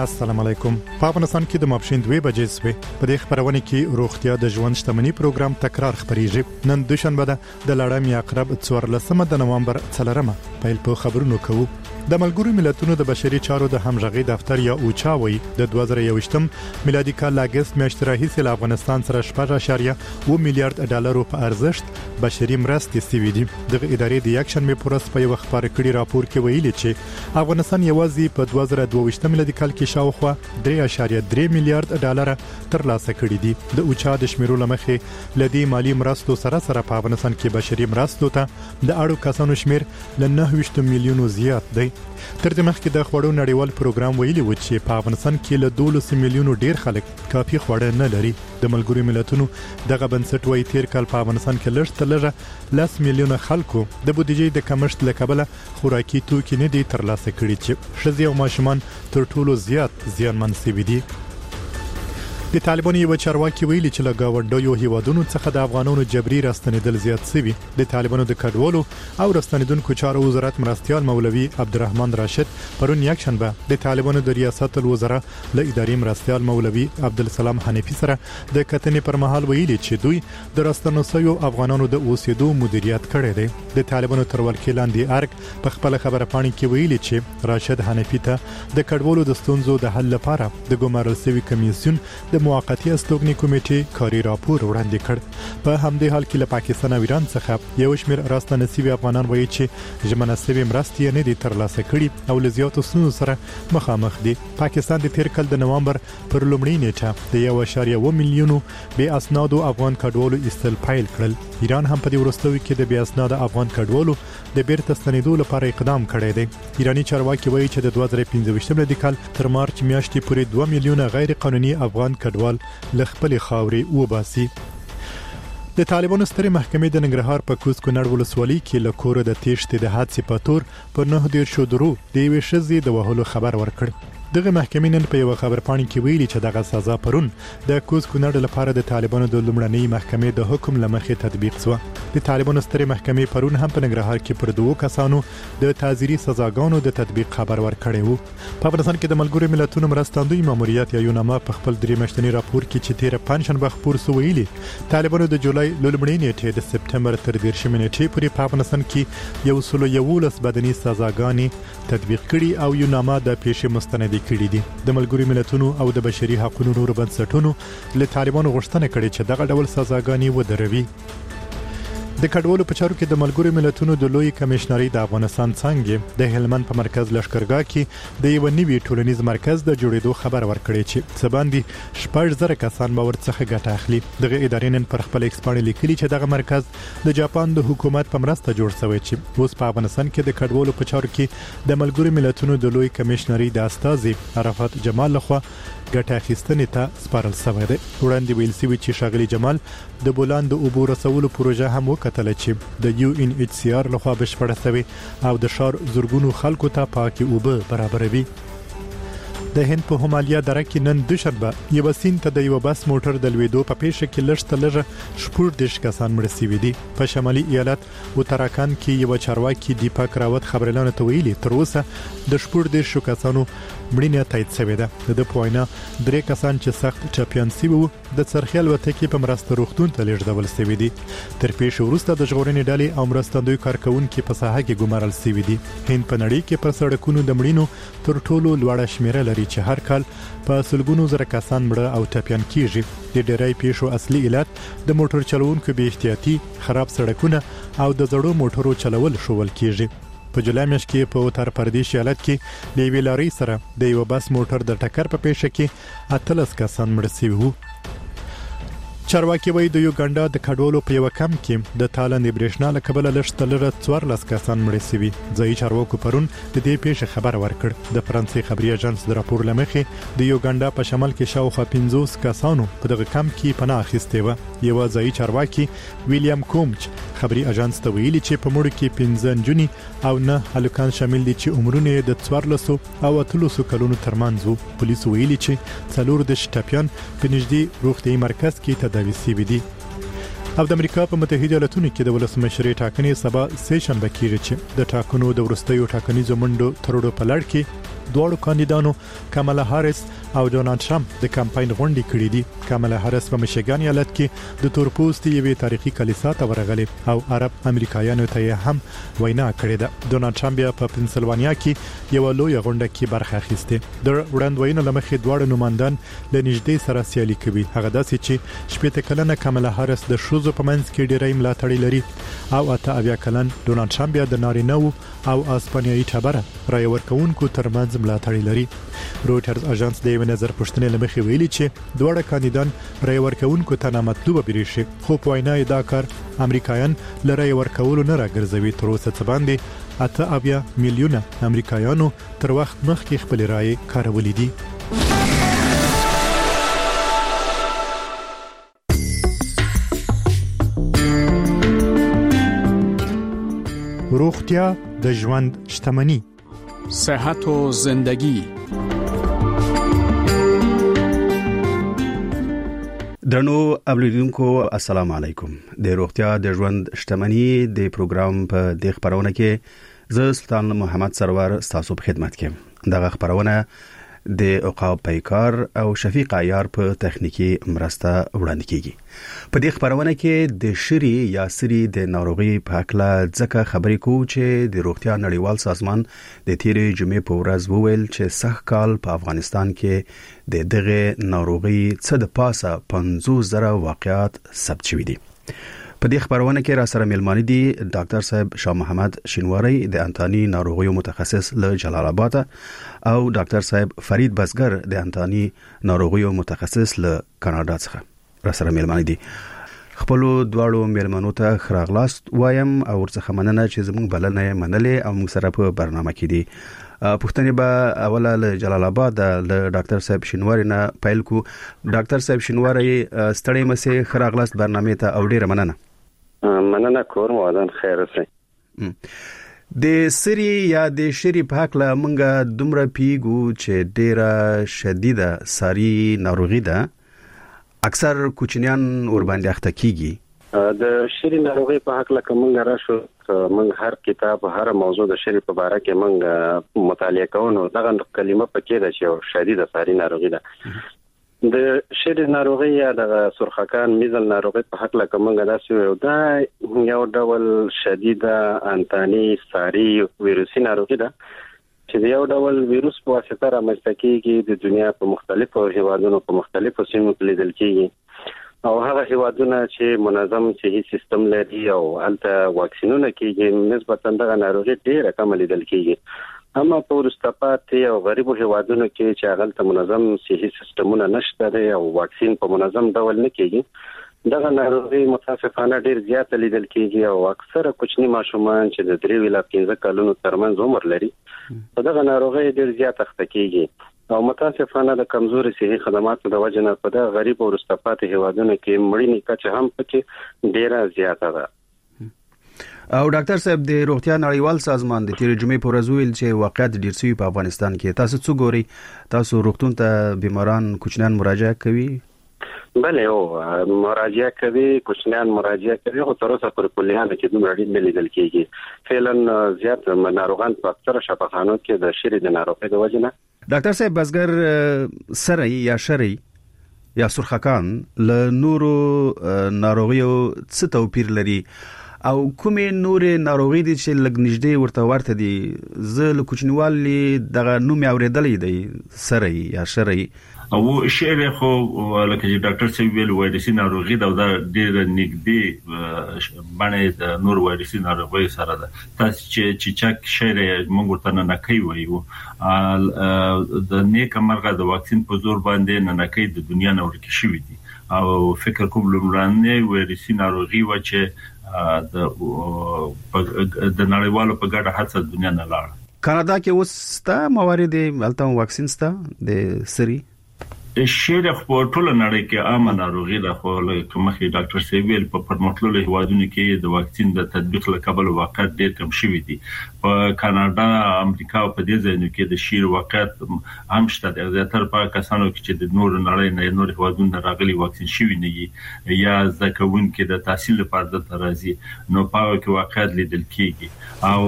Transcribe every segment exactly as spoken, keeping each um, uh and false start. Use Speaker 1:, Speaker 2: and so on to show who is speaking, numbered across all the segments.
Speaker 1: السلام علیکم. په افغانستان کې د ماپښین دوه بجې سوي په دې خبرونه کې روغتیا د ژوند شتمنۍ پروګرام تکرار خبريږي. نن دوشنبه ده د لړم عقرب څوارلسمه د نوامبر څلورمه پیل په خبرونو کوو. د ملګرو ملتونو د بشري چارو د همغږي دفتر یا اوچا وی د دوه زره یوویشتم میلادي کال لاګست میاشتې راهیسې له افغانستان سره شپږ اعشاریه اووه میلیارډ ډالرو په ارزښت بشري مرستې سوي دي. د ادارې د یکشنبه پر ورځ په یو خبر کړي راپور کې ویلي چې افغانستان یوازې په دوه زره دوه ویشتم میلادي کال کې شاوخوا درې اعشاریه درې میلیارډ ډالر ترلاسه کړي دي. د اوچا د شمیرو لمخې لدی مالی مرستو سره سره په افغانستان کې بشري مرستو ته د اړو کسانو شمیر ل نه ویشت میلیونو زیات دی. تر دې مخکې د خوړو نړیوال پروګرام ویلي و چې په افغانستان کې له دولس میلیونو ډیر خلک کافي خواړه نه لري. د ملګرو ملتونو دغه بنسټ وایي تیر کال په افغانستان کې لږ تر لږه لس میلیونه خلکو د بودیجې د کمښت له کبله خوراکي توکي نه دي ترلاسه کړي چې ښځې او ماشومان تر ټولو زیات زیانمن شوي دي. د طالبانو یو چارواکي ویلي چې له گاونډیو هیوادونو څخه د افغانانو جبري راستنیدل زیات شوي. د طالبانو د کډوالو او راستنیدونکو چارو وزارت مرستيال مولوي عبدالرحمن راشد پرون یکشنبه د طالبانو د ریاست الوزرا له ادارې مرستيال مولوي عبدالسلام حنیفي سره د کتنې پر مهال ویلي چې دوی د راستنوسیو افغانانو د اوسېدو مدیریت کړی دی. د طالبانو تر ولکې لاندې ارګ په خپل خبره پاڼې کې ویلي چې راشد حنیفي ته د کډوالو د ستونزو د حل لپاره د ګمارل شوی کمیسیون د موقتی استوګنی کمیټې کاري راپور وړاندې کړ. په همدې حال کې له پاکستان او ایران څخه یو شمېر راستنسیوي افغانان وایي چې ژمنه شوی مرستې نه دي ترلاسه کړي او له زیاتو ستونزو سره مخامخ دي. پاکستان د تیر کال د نوامبر پر لومړۍ نیټه د یو اعشاریه اووه میلیونو بې اسنادو افغان کډوالو ایستل پیل کړل. ایران هم په دې وروستیو کې د بې اسناده افغان کډوالو د بیرته ستنېدو لپاره اقدام کړی دی. ایرانی چارواکي وایي چې د دوه زره پنځه ویشتم میلادي کال تر مارچ میاشتې پورې دوه میلیونه غیر قانوني افغان کډوال ل خپل خاورې وباسي. د طالبانو سترې محکمې د ننګرهار په کوز کونړ ولسوالۍ کې له کور د تېښتې د حادثې په تور پر نه دېرشو درو د یوې ښځې د وهلو خبر ورکړ. دغه محکمې نن په یو خبرپاڼه کې ویلي چې دغه سزا پرون د کوز کونړ لپاره د طالبانو د لومړنۍ محکمې د حکم لمخې تطبیق شو. د طالبانو سترې محکمې پرون هم په ننګرهار کې پر دوه کسانو د تعزیري سزاګانو د تطبیق خبر ورکړی وو. په افغانستان کې د ملګرو ملتونو مرستندوی ماموریت یا یوناما په خپل درې میاشتنی راپور کې چې تیر پنځشنبه خبر سو ویلي طالبانو د جولای لومړۍ نیټې د سپټمبر تر دیرشمې نیټې پورې په افغانستان کې یو سل یولس بدني سزاګانې تطبیق کړي او یوناما د پیښې مستند کړي دي. د ملګرو ملتونو او د بشري حقوقو نور بنسټونو له طالبانو غوښتنه کړې چې دغه ډول سزاګانې ودروي. د کډوالو په چارو کې د ملګرو ملتونو د لوی کمشنري د افغانستان څنګه د هلمند په مرکز لشکرګاه کې د یو نوي ټولنیز مرکز د جوړېدو خبر ورکړی چې سباندي شپږ زره کسان به ورڅخه ګټه اخلي. دغه ادارې نن پر خپل ایکس باندې لیکلي چې دغه مرکز د جاپان د حکومت په مرسته جوړ شوی چې اوس په افغانستان کې د کډوالو په چارو کې د ملګرو ملتونو د لوی کمشنري د استازي عرفات جمال لخوا ګټه اخیستنې ته سپارل شوی دی. وړاندې ویل شوی چې شاغلي جمال د بولان د اوبو رسولو پروژه هم وکتل چې د یو ان ایچ سی آر لخوا بشپړه شوی او د ښار زورګونو خلکو ته پاکي اوبه برابروي. د هند په همالیا دره کې نن دوشنبه یو سین ته د یو بس موټر د لویدو په پیښه کې لږ تر لږه شپږ دیرش کسان مړه شوي دي. په شمالي ایالت اتراکند کې یو چارواکي دیپاک راوت خبرلانه ته ویلي تر اوسه د شپږ دیرش کسانو مړینه تایید شوې ده. د پوینه درې کسان چې سخت چاپیان شوي وو د څرخي الوتکې په مرسته روغتون ته لیږدول شوي دي. تر پیښې وروسته د ژغورنې ډلې او مرستندوی کارکونکو په ساحه کې ګمارل شوي دي. هند په نړۍ کې پر سړکونو د مړینو تر ټولو لوړه شمیره لري چې هر کال په سلګونو زره کسان مړه او ټپيان کیږي. د ډېرای پیښو اصلي علت د موټر چلوونکو بې احتیاطي، خراب سړکونه او د زړو موټرو چلول شول کیږي. په جولای میاشت کې په اتر پردیش ایالت کې د یوې لارۍ سره د یو بس موټر د ټکر په پیښه کې اتلس کسان مړه شوي وو. چارواکي وایي د یوګانډا د کډوالو په یو کم کې د تالند برېښنا له کبله لږ تر لږه څوارلس کسان مړه شوي. ځایي چارواکو پرون د دې پیښې خبر ورکړ. د فرانسې خبري اژانس د راپور لمخې د یوګانډا په شمال کې شاوخوا پنځوس کسانو په دغه کم کې پناه اخیستې وه. یو ځایي چارواکي ویلیام کومچ خبري اژانس ته ویلي چې په مړو کې پنځه نجونې او نه هلکان شامل دي چې عمرونه د څوارلسو او اتلسو کلونو ترمنځ وو. پولیسو ویلي چې څلور د شټپیان په نږدې روغتیايي مرکز کې تداوي شوي دي. او د امریکا په متحده ایالاتونو کې د ولسمشرۍ ټاکنې سبا سه شنبه کېږي چې د ټاکنو د وروستیو ټاکنیزو منډو ترړو په لړ کې دوه کاندیدانو کاملا هاریس او ډونالد ټرمپ د کمپاین غونډې کړې دي. کاملا هاریس په میشیګان ایالت کې د تورپوستي یوې تاریخي کلیسا ته ورغلي او عرب امریکایانو ته هم وینا کړې ده. ډونالد ټرمپ په پنسلوانیا کې یو لوی غونډه کې برخه اخیسته. د وړاندوینو لمخې دواړه نمائندان له نږدې سره سیالي کوي. هغه داسې چې شپږ کلنه کاملا هاریس د شوزو په منځ کې ډېرې ملاتړي لري او اته اویا کلن ډونالد ټرمپ د نارینه او اسپانیایي ټبره رای ورکوونکو ترمنځ ملاتړي لري. رويټرز اژانس د یو نظر پوښتنې لمخې ویلي چې دواړه کاندیدان رای ورکوونکو ته نامطلوبه بریښي، خو په وینا دا کار امریکایان لري ورکول نه راګرځوي. تر اوسه څه باندې اته اویا میلیونه امریکایانو تر وخت مخکې خپل رای کارولې دي. روغتیا د ژوند شتمنی،
Speaker 2: صحت و زندگی.
Speaker 3: درنو اوریدونکو السلام علیکم. د روغتیا د ژوند شتمنی د پروګرام په د خبرونه کې زه سلطان محمد سرور تاسو په خدمت کې. دغه خبرونه د عقاب پیکار او شفیق عیار په تخنیکی مرسته وړاندې کیږي. په دې خبرونه کې د شری یا سری د ناروغي په اړه ځکه خبرې کوو چې د روغتیا نړیوال سازمان د تیرې جمعې په ورځ وویل چې سږ کال په افغانستان کې د دغه ناروغي څخه د پاسه پنځوس زره واقعات ثبت شوي دي. په دې خبرونه کې را سره ملمانه دي ډاکټر صاحب شاه محمد شینواری د انتاني ناروغیو متخصص له جلال آباد او ډاکټر صاحب فرید بزګر د انتاني ناروغیو متخصص له کاناډا څخه را سره ملمانه دي. خپل دواړو ملمنو ته خراغلاست وایم او ورڅخه مننه چې زموږ بلنه منلې او موږ سره په برنامه کې دي. پښتنې به اوله له جلال آباد له ډاکټر صاحب شینواری نه پیل کو. ډاکټر صاحب شینواری ستړي مسه خراغلاست برنامه ته او ډیره مننه.
Speaker 4: مننه کوم ودان خیر اوسئ.
Speaker 3: د سری یا د شری په حق له منګه دومره پیګو چې ډیره شدیده ساری ناروغي ده، اکثر کوچنیان ور باندې اخته کیږي.
Speaker 4: د شری ناروغي په حق له کومه راشو من هر کتاب هر موضوع د شری په اړه کې منګه مطالعه کوو. دغه کلمه پکې ده چې شدیده ساری ناروغي ده. د شری ناروغي یا د سرخکان میزل ناروغي په حق له کومه داسې دا یو ډول شدیده انتاني ساری ویروسي ناروغي ده چې یو ډول ویروس په واسطه رامنځته کیږي د دنیا په مختلفو هیوادونو په مختلفو سیمو کې لیدل کیږي او هغه هیوادونه چې منظم صحي سیستم لري او الته واکسینونه کیږي نسبتا دغه ناروغي ډیره کم لیدل کیږي. اما په ورستپات او غریبو هیوادونو کې چې هغه ته منظم صحي سیستمونه نشته او واکسین په منظم ډول نه کیږي، دغه ناروغي متاسفانه ډیر زیات لیدل کیږي او اکثره کوچني ماشومان چې د درې ویلا پنځه کلونو ترمنځ عمر لري په دغه ناروغي ډیر زیات اخته کیږي او متاسفانه د کمزوري صحي خدماتو د وجه نه په دغه غریب او ورستپات هیوادونو کې مړینې کچه هم پکې ډیره زیاته ده.
Speaker 3: او ډاکټر صاحب د روغتیا نړیوال سازمان د تیرې جمعې په ورځ ویل چې واقعیت ډیر سوي په افغانستان کې. تاسو څه ګوري؟ تاسو روغتون ته بیماران کوچنیان مراجعه کوي؟
Speaker 4: بله او مراجعه کوي، کوچنیان مراجعه کوي خو تر اوسه پر کلیانو کې دومره ډیر نه لیدل کیږي. فعلا زیات ناروغان په اکثره شفاخانو کې د شری د ناروغۍ د وجه نه.
Speaker 3: ډاکټر صاحب بزګر سره یا شری یا سرخکان له نورو ناروغیو څه توپیر لري او کومې نورې ناروغي دي چې لږ نږدې ورته ورته دي؟ زه له کوچنیوالي دغه نوم اورېدلی دی سره یا شری
Speaker 5: او شری خو لکه چې ډاکټر صاحب ویل وایرسي ناروغي دا ډېر نږدې باندې د نور وایرسي ناروغي سره ده. تاسو چې چې چک شری موږ ورته نه کوي وایو د نیک مرغه د واکسین په زور باندې نه کوي د دنیا نور کې شوی دي او فکر کوم لمرانه وایرسي ناروغي و چې د د نړیوالو په ګډه هڅه دنیا نه لاړ.
Speaker 3: کاناډا کې اوس ستا موارد الته واکسین ستا د سری
Speaker 5: شری خو ټول نړۍ کې عامه ناروغي ده خو لکه مخکې ډاکټر سیویل په پرمختللو هیوادونو کې د واکسین د تطبیق لپاره واقعیت ډېر کم شوی دي. په کاناډا، امریکا او په دې ځایونو کې د شیر واقعیت هم شته. د زیاتره په کسانو کې چې د نور نړۍ نه نور هیوادونو راغلي واکسین شوی نه یا ځکهون کې د تحصیل لپاره د راځي نو په کې واقعیت لیدل کېږي او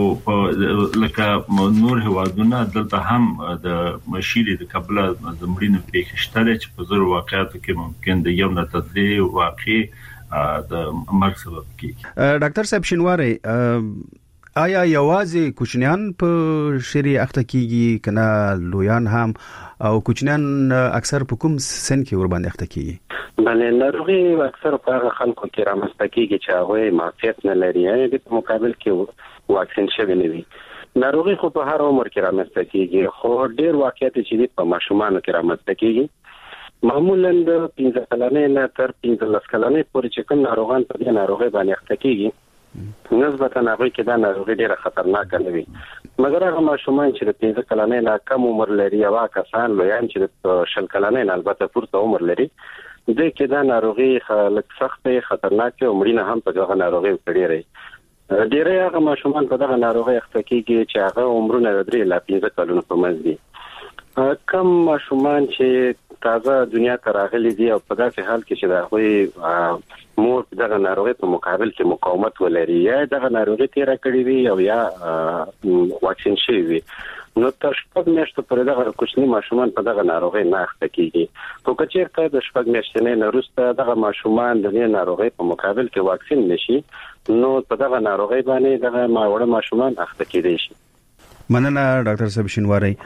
Speaker 5: لکه نور هوادونه دلته هم د مشیری د قبل د مړینو پېښشتره چې په زور واقعاتو کې ممکن د یو نتدلی واقع د مرګ سبب کیږي.
Speaker 3: ډاکټر صاحب شینواری آیا یوازې کوچنیان په شری اخته کیږي کنه لویان هم او کوچنیان اکثر په کوم سن کې ور باندې اخته کیږي؟
Speaker 4: بلې ناروغي اکثر په هغه خلکو کې رامنځته کیږي چې هغه معافیت نه لري، یعنی په مقابل کې واکسین شوی نه وي. ناروغي خو په هر عمر کې رامنځته کیږي، خو ډېر واقعیت چې په ماشومانو کې رامنځته کیږي. معمولاً د پنځه کلنې نه تر پنځلس کلنې پورې چې کوم ناروغان په دې ناروغي باندې اخته کیږي نسبتا هغه کې دا ناروغي ډیره خطرناک نه وي، مګر هغه ماشومان چې د پنځه کلنې نه کم عمر لري او کسان لویان چې د شل کلنې نه البته پورته عمر لري د کې دا ناروغي خلک سخت خطرناک او مړینه هم په دغه ناروغي وکړي. ډیره هغه ماشومان په دغه ناروغي اخته کیږي چې هغه عمرونه درې لا پنځه کلونو په منځ دي. کم ماشومان چې تازه دنیا ته راغلي دي او په داسې حال کې چې دا خو مور دغه ناروغي په مقابل کې مقاومت ولري یا دغه ناروغي تیر کړی وي او یا واکسین شوی وي، نو تر شپږ میاشتو پورې دغه کوچني ماشومان په دغه ناروغي نه اخته کیږي. خو که چېرته د شپږ میاشتې نه وروسته دغه ماشومان د دې ناروغي په مقابل کې واکسین نشي نو په دغه ناروغي باندې دغه ماوړه ماشومان اخته کیدي شي.
Speaker 3: مننه ډاکټر صاحب شینواری.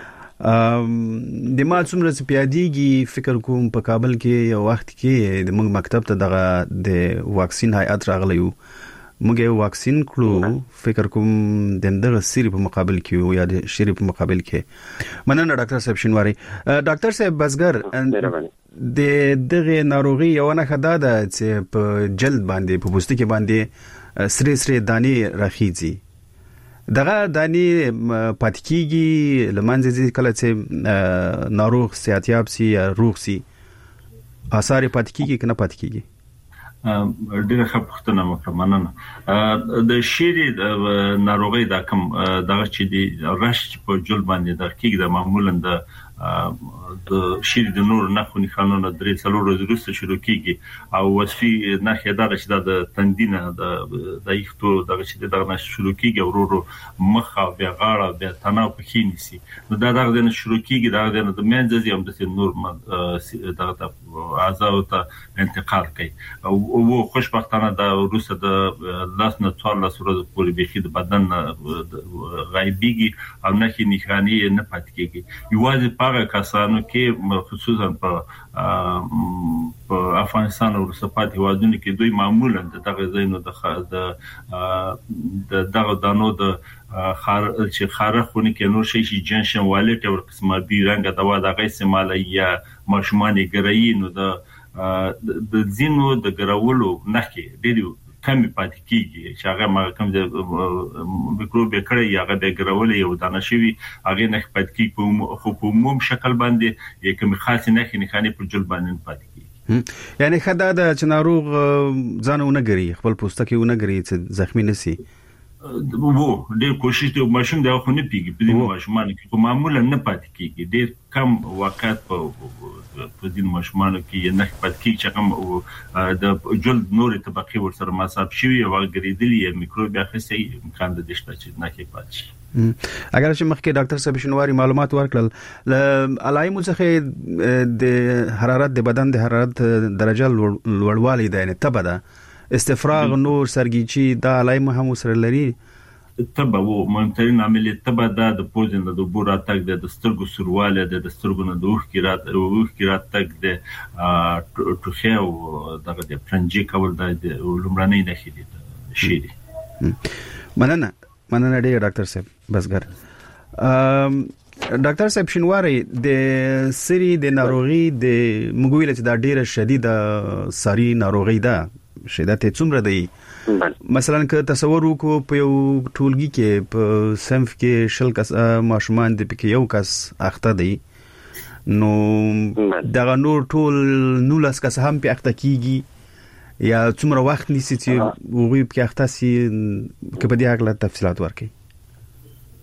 Speaker 3: د ما څومره سپیادیږي فکر کوم په کابل کې یو وخت کې د موږ مکتب ته دغه د واکسین هیئت راغلی و، موږ یو واکسین کړو، فکر کوم دغه سری په مقابل کې یا د شری په مقابل کې. مننه ډاکټر صاحب شینواری. ډاکټر صاحب بزګر د دغه ناروغي یو نه خدا ده چې په جلد باندې په پوستکي باندې سری سری دانی راخیږي، دغه دانی پاتکیږي لمنځه کله چې ناروغ صحتیاب سي یا روغ سي اثر پاتکیږي کنه پاتکیږي؟
Speaker 5: ډیره ښه پوښتنه وکړه، مننه. د شری ناروغي دا کوم دغه چې د رش په جل باندې د کیږي د معمولا د د شری د نور نه خو نه خلونو درې څلور ورځې وروسته شروع کیږي او وصفي نه خیدا چې د تندینه د دایختو دغه چې دغه شروع کیږي او ورو مخ او بیا غاړه بیا تناو پکې نیسي، نو دا دغه نه شروع کیږي دغه نه د منځ هم د نور دغه اعضاء ته انتقال کوي او خوشبختانه د وروسته د لاس نه څوار لاس ورځې پورې بيخي د بدن غایبیږي او نه کې نښانې نه پاتې کیږي. یوازې په هغه کسانو کې خصوصا په په افغانستان او سپات هیوادونو کې دوی معمولا دغه زینو د دغه دانو د خار چې خارخونه کې نور شي چې جنشن والټ او قسمه بي رنګ دوا دغه استعمال یا ماشومان ګرایي نو د د زینو د ګرولو نه کې ډیرو کم پاتې کیږي چې هغه ما کوم د میکروب کړي هغه د ګرولې او دانه شوی هغه نه پاتې کیږي خو په عموم شکل باندې یو کوم خاص نه خني خاني پر جل باندې پاتې کیږي.
Speaker 3: یعنی خدای د چناروغ ځانونه غري خپل پوستکي ونه غري چې زخمی نسی وو
Speaker 5: ډېر کوشش دی ماشوم دا خو نه پیږي په دې ماشومان کې معمولا نه پاتې کیږي، ډېر کم وخت په په دې ماشومان کې نه پاتې کیږي چې کوم د جلد نور طبقه ورسره مصاب شوی او غریدلی میکروب اخیستي امکان د دشته چې نه کې پاتې شي.
Speaker 3: اگر چې مخکې ډاکټر صاحب شنواری معلومات ورکړل علایمو څخه د حرارت د بدن د حرارت درجه لوړوالی ده نه تبه ده استفراغ نور سرګیچی دا علایمو هم سره لري.
Speaker 5: تبه وو مهمترین عامل تبه دا د پوزن د بورا تک د سترګو سرواله د سترګو نه دوه کیرات اوه کیرات تک د ټوخه او دغه د پرنجي کول د لومړنۍ نه خېدي شي دي.
Speaker 3: مننه مننه ډیر ډاکټر صاحب بسګر. ډاکټر صاحب شینواری د سری د ناروغي د مګویل چې دا ډیره شدیده ساری ناروغي ده شدت څومره دی؟ مثلا که تصور وکړو په یو ټولګي کې په صنف کې شل کس ماشومان د پکې یو کس اخته دی نو دا نور ټول نولس کس هم په اخته کیږي یا څومره وخت نیسي چې وګړي په اخته سي کې په دې اړه تفصيلات ورکړي؟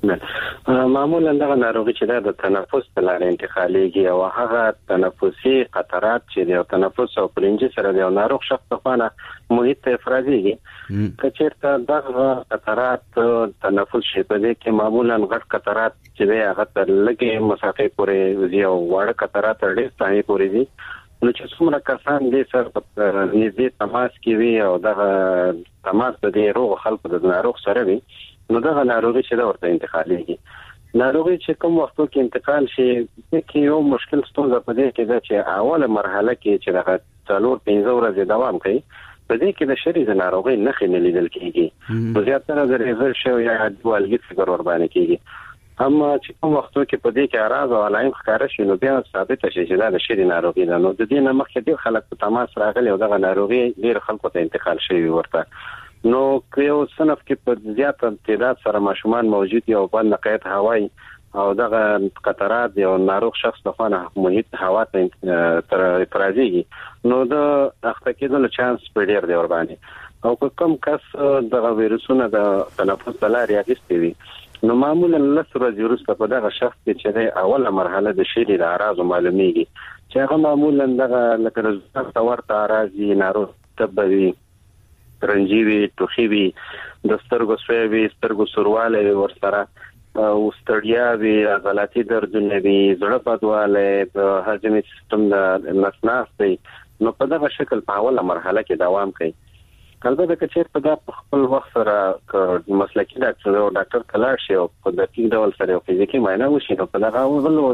Speaker 4: معمولا دغه ناروغي چې د تنفس په لارې انتقالېږي او هغه تنفسي قطرات چې د تنفس او پرنجي سره د ناروغ شخص په خانه محیط ته افرازيږي کچېرته دغه قطرات تنفس شي په دې کې معمولا غټ قطرات چې هغه تر لږه مسافه پورې وزي او وړ قطرات ډېر ځای پورې دي نو چې څومره کسان دې سره نږدې تماس کې وي او دغه تماس د روغ خلکو د ناروغ سره وي نو دغه ناروغي چې دا ورته انتقالېږي ناروغي چې کوم وخت کې انتقال شي کې یو مشکل ستونزه په دې کې ده چې اوله مرحله کې چې دغه څلور پنځه ورځې دوام کوي په دې کې د شری د ناروغي نښې نه لیدل کېږي په زیاتره د ریزر شو یا دوالګي فکر ور باندې کېږي اما چې کوم وخت کې په دې کې اراز او علائم ښکار شي نو بیا ثابت شي چې دا د شری ناروغي ده نو د دې نه مخکې ډېر خلک په تماس راغلي او دغه ناروغي ډېر خلکو ته انتقال شوی ورته نو که یو صنف کې په زیات تعداد سره ماشومان موجود یو بل نقایت هوایی او دغه قطرات یو ناروغ شخص د خانه محیط هوا ته تر افرازيږي نو د اخته کېدل چانس په ډیر دی ور باندې او کوم کس دغه ویروسونه د تنفس لارې اخیستي وي نو معمولا لس ورځې وروسته په دغه شخص کې چې اوله مرحله د شری د اعراض معلومیږي چې هغه معمولا دغه لکه د ځان ورته اعراضي ناروغ تبوي ترنجيوي توخيوي د سترګو سوي سترګو سرواله ورسره او ستړیا وی غلطي دردونه وی زړه بدواله د هضمي سیستم د نسناس دی نو په دغه شکل په اوله مرحله کې دوام کوي کله چې چیرته د خپل وخت سره مسلکي ډاکټر او ډاکټر کلاړ شي او په دقیق ډول سره فزیکی معاینه وشي نو په دغه ولو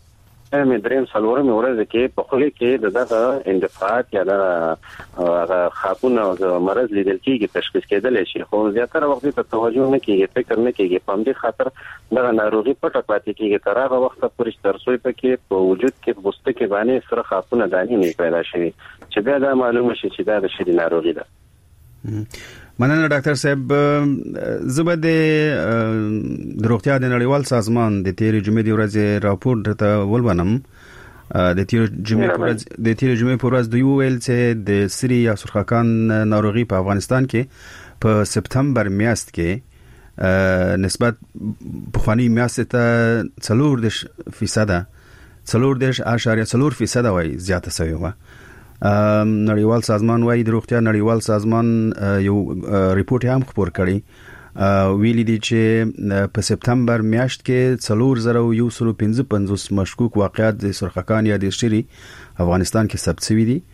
Speaker 4: مې دریم څلورم ورځ کې په خله کې دغه اندفاعات یا د خاپونه او مرز لیدل کېږي تشخیص کېدل شي خو زیاتره وخت ته توجه نه کېږي فکر نه کېږي په دې خاطر دغه ناروغي پټه پاتې کېږي تر هغه وخت پورې ترڅو پکې په وجود کې بوسته کې باندې سره خاپونه دانی نه پیدا شي چې بیا دا معلومه شي چې دا د شری ناروغي ده
Speaker 3: مننه ډاکټر صاحب زبده د روغتیا د نړیوال سازمان د تیر جمعې د ورځې راپور ته ولونم د تیر جمعې پورز د تیر جمعې پورز د یو ویل چې د سری یا سرخکان ناروغي په افغانستان کې په سپتمبر میاشت کې نسبت بخوانی میاشت ته څلور فیصد څلور دش اشاریه څلور فیصد وای زیاته شوی و نړیوال سازمان وايي د روغتیا نړیوال سازمان یو ریپورت هم خبر کړی ویلي دي چې په سپتمبر میاشت کې څلور زره یو سل پنځه پنځوس مشکوک واقعات د سرخکان یا د شری افغانستان کې ثبت شوي دي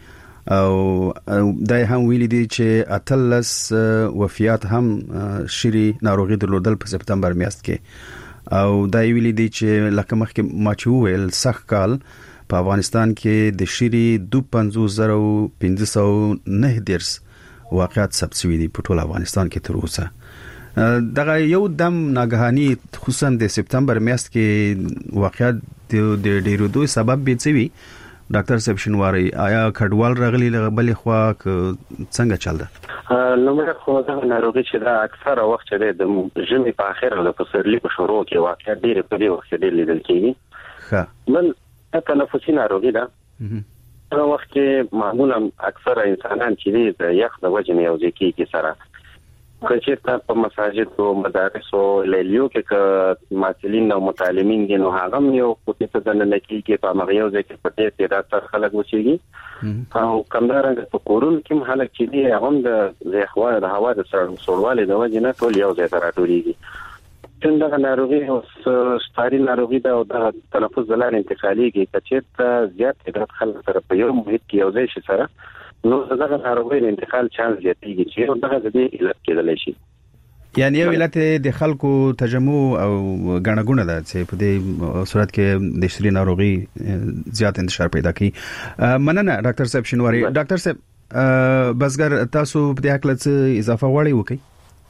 Speaker 3: او دا هم ویلي دي چې اتلس وفیات هم شری ناروغي درلودل په سپتمبر میاشت کې او دا ویلي دي چې لکه مخکې ما چې ویل سخت کال په افغانستان کې د شری دوه پنځوس زره پنځه سوه نه درس واقعات ثبت شوي دي په ټول افغانستان کې تر اوسه دغه یو دم ناګهاني خصوصا د سپتمبر میاشت کې واقعات د ډیرو دوی سبب به څه وي ډاکټر صاحب شنواری آیا کډوال راغلي بلې خوا څنګه چل ده
Speaker 4: لمړی خو دا ناروغي چې دا اکثره وخت چې د ژمي په اخر او د پسرلي په شروع کې واقعات ډېر په دې وخت کې لیدل کېږي ښه بل تنفسي ناروغي ده هغه وخت کې معمولا اکثره انسانان چې د یخ د وجې نه یو ځای کېږي سره چې په مساجد او مدارس او لیلیو کې معلمین او متعلمین دي نو هغه یو کوټه ته د نکېږي په مغیو ځای کې پټې تعداد تر خلک وچیږي او کمدارنګ په کورون کې خلک چې دي هغه د زیخوا د هوا د سړوالي د وجې نه ټول یو ځای ته راټولېږي څنګه ناروغي او ستاري ناروغي دا او د تنفس د لارې انتقالېږي چې زیات تعداد خلک سره په یو محیط کې یو ځای شي سره نو دغه ناروغي د انتقال چانس زیاتېږي چې دغه د دې علت کېدلی شي
Speaker 3: یعنی یو علت د خلکو تجمع او غنغونه ده چې په دې صورت کې د شری ناروغي زیات انتشار پیدا کوي مننه ډاکټر صاحب شنواری ډاکټر صاحب بسګر تاسو په دې حق له اضافه وړي وکي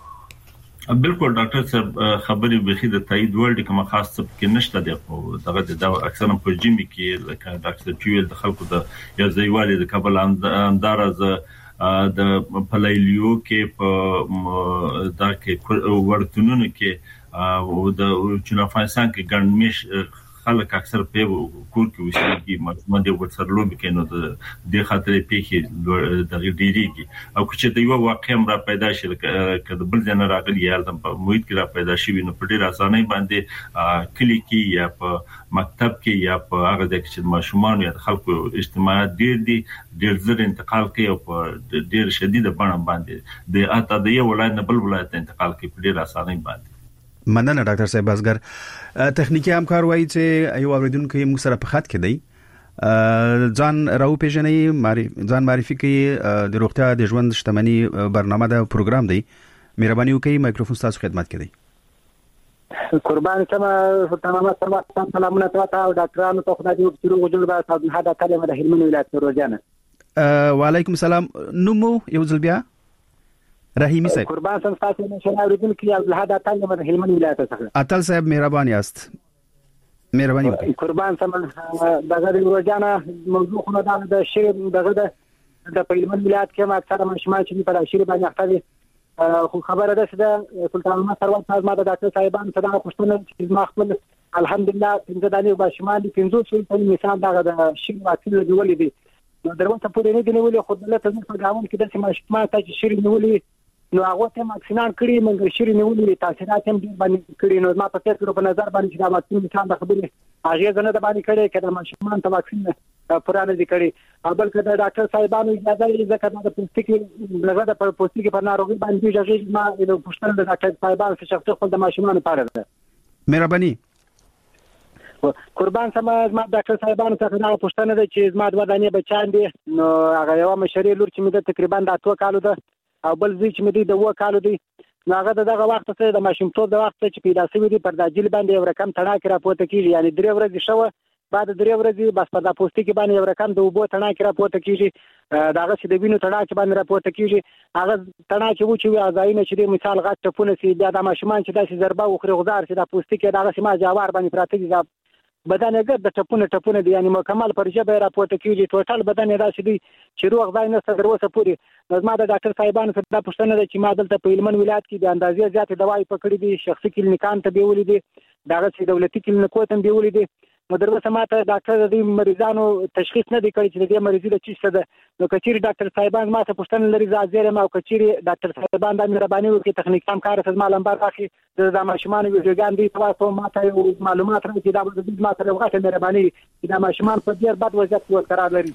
Speaker 5: بالکل ډاکټر صاحب خبرې به د تایید ورډ کوم خاص څه کې نشته دی خو دغه د اکثرا په جیمی کې لکه ډاکټر چویل د خلکو د یا ځایوالي د کابل انداز د پلایلیو کې په دا کې ورتونونو کې او د چین افغانستان کې ګڼمش خلک اکثر په کور کې وسیږي ماشومان د ورسره لوبي کوي نو د خاطرې پیخي د ډیریږي او چې د یو واقع را پیدا شي کله بل ځای راغلی یا د محیط کې را پیدا شي نو په ډیر اسانه باندې کلی کې یا په مکتب کې یا په هغه ځای کې چې ماشومان یا خلکو اجتماعات ډیر دي ډیر زر انتقال کوي او په ډیر شدید بڼه باندې د اته د یو ولایت نه بل ولایت انتقال کوي په ډیر اسانه باندې.
Speaker 3: مننه ډاکټر صاحب بازګر. تخنیکی همکار وایي چې یو اوریدونکو یې موږ سره په خط کې دی ځان راو پیژنې ځان معرفي کوي د روغتیا د ژوند شتمنۍ برنامه دا پروګرام دی مهرباني وکړئ مایکروفون تاسو خدمت کې دی.
Speaker 6: قربان شمه تمامه سلامات سلامونه تاسو او ډاکټرانو ته خدای دې وکړي وجود به تاسو هدا کلمه د هلمند ولایت روزانه.
Speaker 3: وعلیکم السلام. نومو یو ځل بیا رحیمی صاحب.
Speaker 6: قربان سم تاسو نه شنه اوریدونکو عبد الحد اتل د هلمند ولایت څخه.
Speaker 3: اتل صاحب مهرباني است. مهرباني وکړئ.
Speaker 6: قربان سم دغه روزانه موضوع خو نه د شیر دغه د هلمند ولایت کې اکثره مشمال چې په شیر باندې اخته خو خبره ده چې سلطان محمد ثروت صاحب ما د ډاکټر صاحبان څخه غوښتنه چې ما خپل الحمدلله څنګه دانی بشمال دي پنځه سل په مثال دغه د شیر واکسین جوړولې دي نو دروازه پورې نه دی نیولې خو دلته موږ په ګاون کې د سیمه ته شیر نیولې نو هغه ته واکسینان کړی موږ شیر نیولې تاثیرات هم ډیر باندې کړی نو ما په فکر په نظر باندې چې دا واکسین مثال د خبرې هغه ځنه د باندې کړی کله ماشومان ته واکسین پرانه دي کړی بل کله ډاکټر صاحبانو اجازه یې ځکه د پوستکي لږه د پوستکي په ناروغي باندې ځکه ما د پښتنه د ډاکټر صاحبانو څخه شخصي خپل د ماشومان لپاره ده.
Speaker 3: مهرباني.
Speaker 6: قربان سم ما ډاکټر صاحبانو څخه دا پښتنه ده چې زما د ودانې بچان دي نو هغه یو مشري لور چې مې د تقریبا د اتو کالو ده او بل ځای چې مې د و کالو دی نو هغه دغه وخت سره د ماشومتوب د وخت چې پیدا شوی دی پر د جیل باندې یو رقم تڼاک راپورته کیږي یعنی درې ورځې شوه بعد درې ورځې بس په د پوستکي باندې یو رقم د وبو تڼاک راپورته کیږي داغه چې د وینو تڼاک باندې راپورته کیږي هغه تڼاک وو چې ازاینه چې د مثال غټ ټپونه سي بیا د ماشومان چې داسې ضربه وخري غزار چې د پوستکي دغه سیمه جوار باندې پراته دي بدن یې د ټپونه ټپونه دي یعنی مکمل پرجه به راپورته کیږي ټوټل بدن یې داسې دي چې روغ ځای نه ستر وسه پوری زما د ډاکټر صاحبانو څخه د پښتنه د چې ما دلته په هلمند ولایت کې د اندازې زیات دوايي پکړې دي شخصي کلینیکان ته بیولې دي دغه چې دولتي کلینیکو ته بیولې دي نو دروازه ماته ډاکټر د مریضانو تشخیص نه دی کړی چې د مریضي د چیست ده نو کچيري ډاکټر صاحبان ماته پښتنه لري ځاځره ما کچيري ډاکټر صاحبان د مهرباني وکړي تخنیک هم کار سره لمبر راخي د ماشومان ویډیوګان دي تاسو ماته معلومات راکړي دا د ماته وغاټه مهرباني د ماشومان په ډیر بد وضعیت کې قرار لري.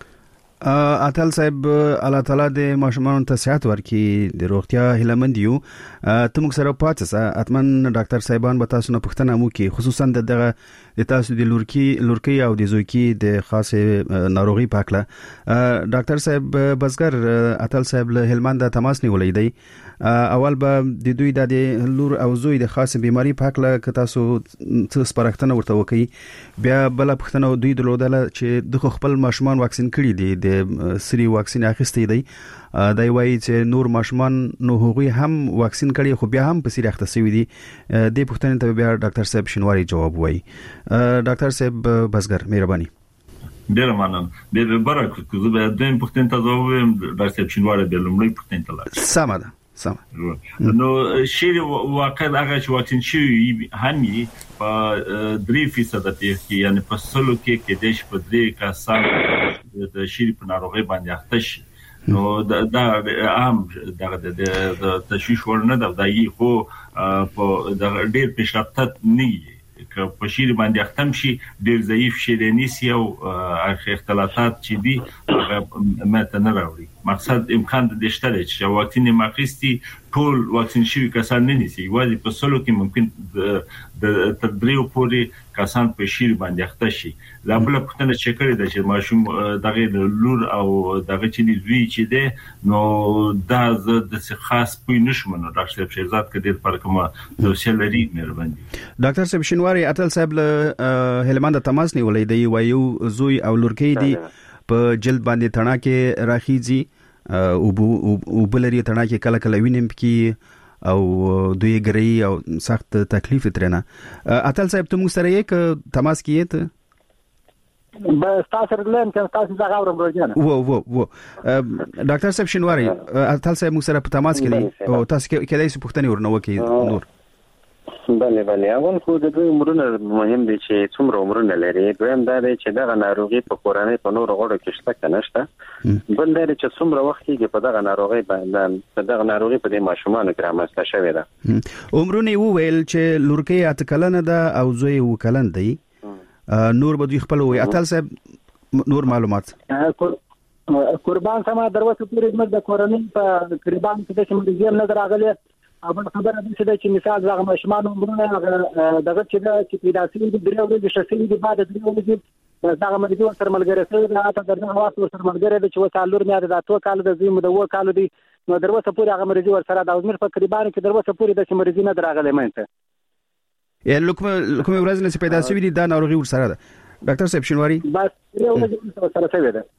Speaker 3: اتل صاحب الله تعالی د ماشومان ته صحت ورکړي د روغتیا هیلمند یو ته موږ سره پاتې اتمن ډاکټر صاحبان به تاسو نه پوښتنه مو کې خصوصا دغه د تاسو د لورکی لورکی او د زویکی د خاصه ناروغي پاکله ډاکټر صاحب بزګر اتل صاحب له هلمند تماس نیولې دی اول به د دوی د لور او زوی د خاصه بیماری پاکله ک تاسو څه سپارښتنه ورته وکي بیا بل پوښتنه دوی درلودل چې د خپل ماشومان واکسین کړي دي د سری واکسین اخیستې دی دا وایي چې نور ماشومان نو هغوی هم واکسین کړي خو بیا هم په سری اخته شوی دي د پوښتنې ته بیا ډاکټر صاحب شینواری جواب وایي. ډاکټر صاحب بزګر مهرباني.
Speaker 5: ډیر مننه د برکت کوزه به د پوښتنې ته جواب وایم ډاکټر صاحب شینواری به لومړی پوښتنې ته لاړ.
Speaker 3: سم ده سم
Speaker 5: نو شیر واقع هغه چې واکسین شوی هم په درې فیصد کې یعنی په سلو کې کې دیش په درې کسان د شیر په ناروغي باندې اخته شي نو دا عام دغه د تشویش ورنه دا دایي خو په د ډیر پیشرفت نه که په شیر باندې ختم شي ډیر ضعیف شیرینیسی او اختلافات چې دي هغه ماته نه راوړي مقصد امکان د شته چې واکسین ماخستی ټول واکسین شوی کسان نه نيسي واځي په سلو کې ممکن د تر دریو پورې کسان په شیر باندې اخته شي لا بل پښتنه چې کړی د چې ماشوم دغه لور او دغه چې دوی چې ده نو دا د خاص پوی نشم نو ډاکټر شهزاد کډیر پر کومه توصیه لري مهرباني.
Speaker 3: ډاکټر صاحب شینواری اتل صاحب له هلمند تماس نیولې دی وایو زوی او لورکی دی په جلد باندې تڼاکه راخیږي او او بلری تڼاکه کله کله وینم کې او دوی ګری او سخت تکلیف ترنه اتل صاحب ته موږ سره یک تماس کیته
Speaker 6: بس تاسو لرم چې تاسو زغ اورم روزانه
Speaker 3: و و و ډاکټر صاحب شینواری اتل صاحب موږ سره په تماس کې دي او تاسو کله څه پوښتنه ورنه وکي نور
Speaker 4: بله بله اول خو د دوی عمرونه مهم دي چې څومره عمرونه لري. دویم دا دی چې دغه ناروغي په کورنۍ په نور غړو کې شته کنه شته. بل دا چې څومره وخت کې په دغه ناروغي باندې په دغه ناروغي په دې ماشومان کې رامنځته شوې ده.
Speaker 3: عمرونه وویل چې لورکې اتکلنه ده او زوی وکلن دی. نور به دوی خپل وي اتل صاحب نور معلومات
Speaker 6: قربان سما دروازه پورې موږ د کورنۍ په قربان کې د شمولګیم نه راغلي. اول خبره ده چې مثال زغه ماشومان عمرونه دغه چې دا چې پیدا شوی د درې ورځې شسې دي بعد درې ورځې دغه مرګ ور سره ملګری سره راته دغه واسط ور سره ملګری د چې وسالور مې د اتو کال د زیم د و کال دی نو دروازه پورې هغه مرګ ور سره د عمر په قربان کې دروازه پورې د مرګ نه دراغله مېنته
Speaker 3: یا لکه لکه ورځ نه پیدا شوی دي دا ناروغي ور سره ده. ډاکټر صاحب شینواری
Speaker 6: بس یو ورځ سره شوی ده.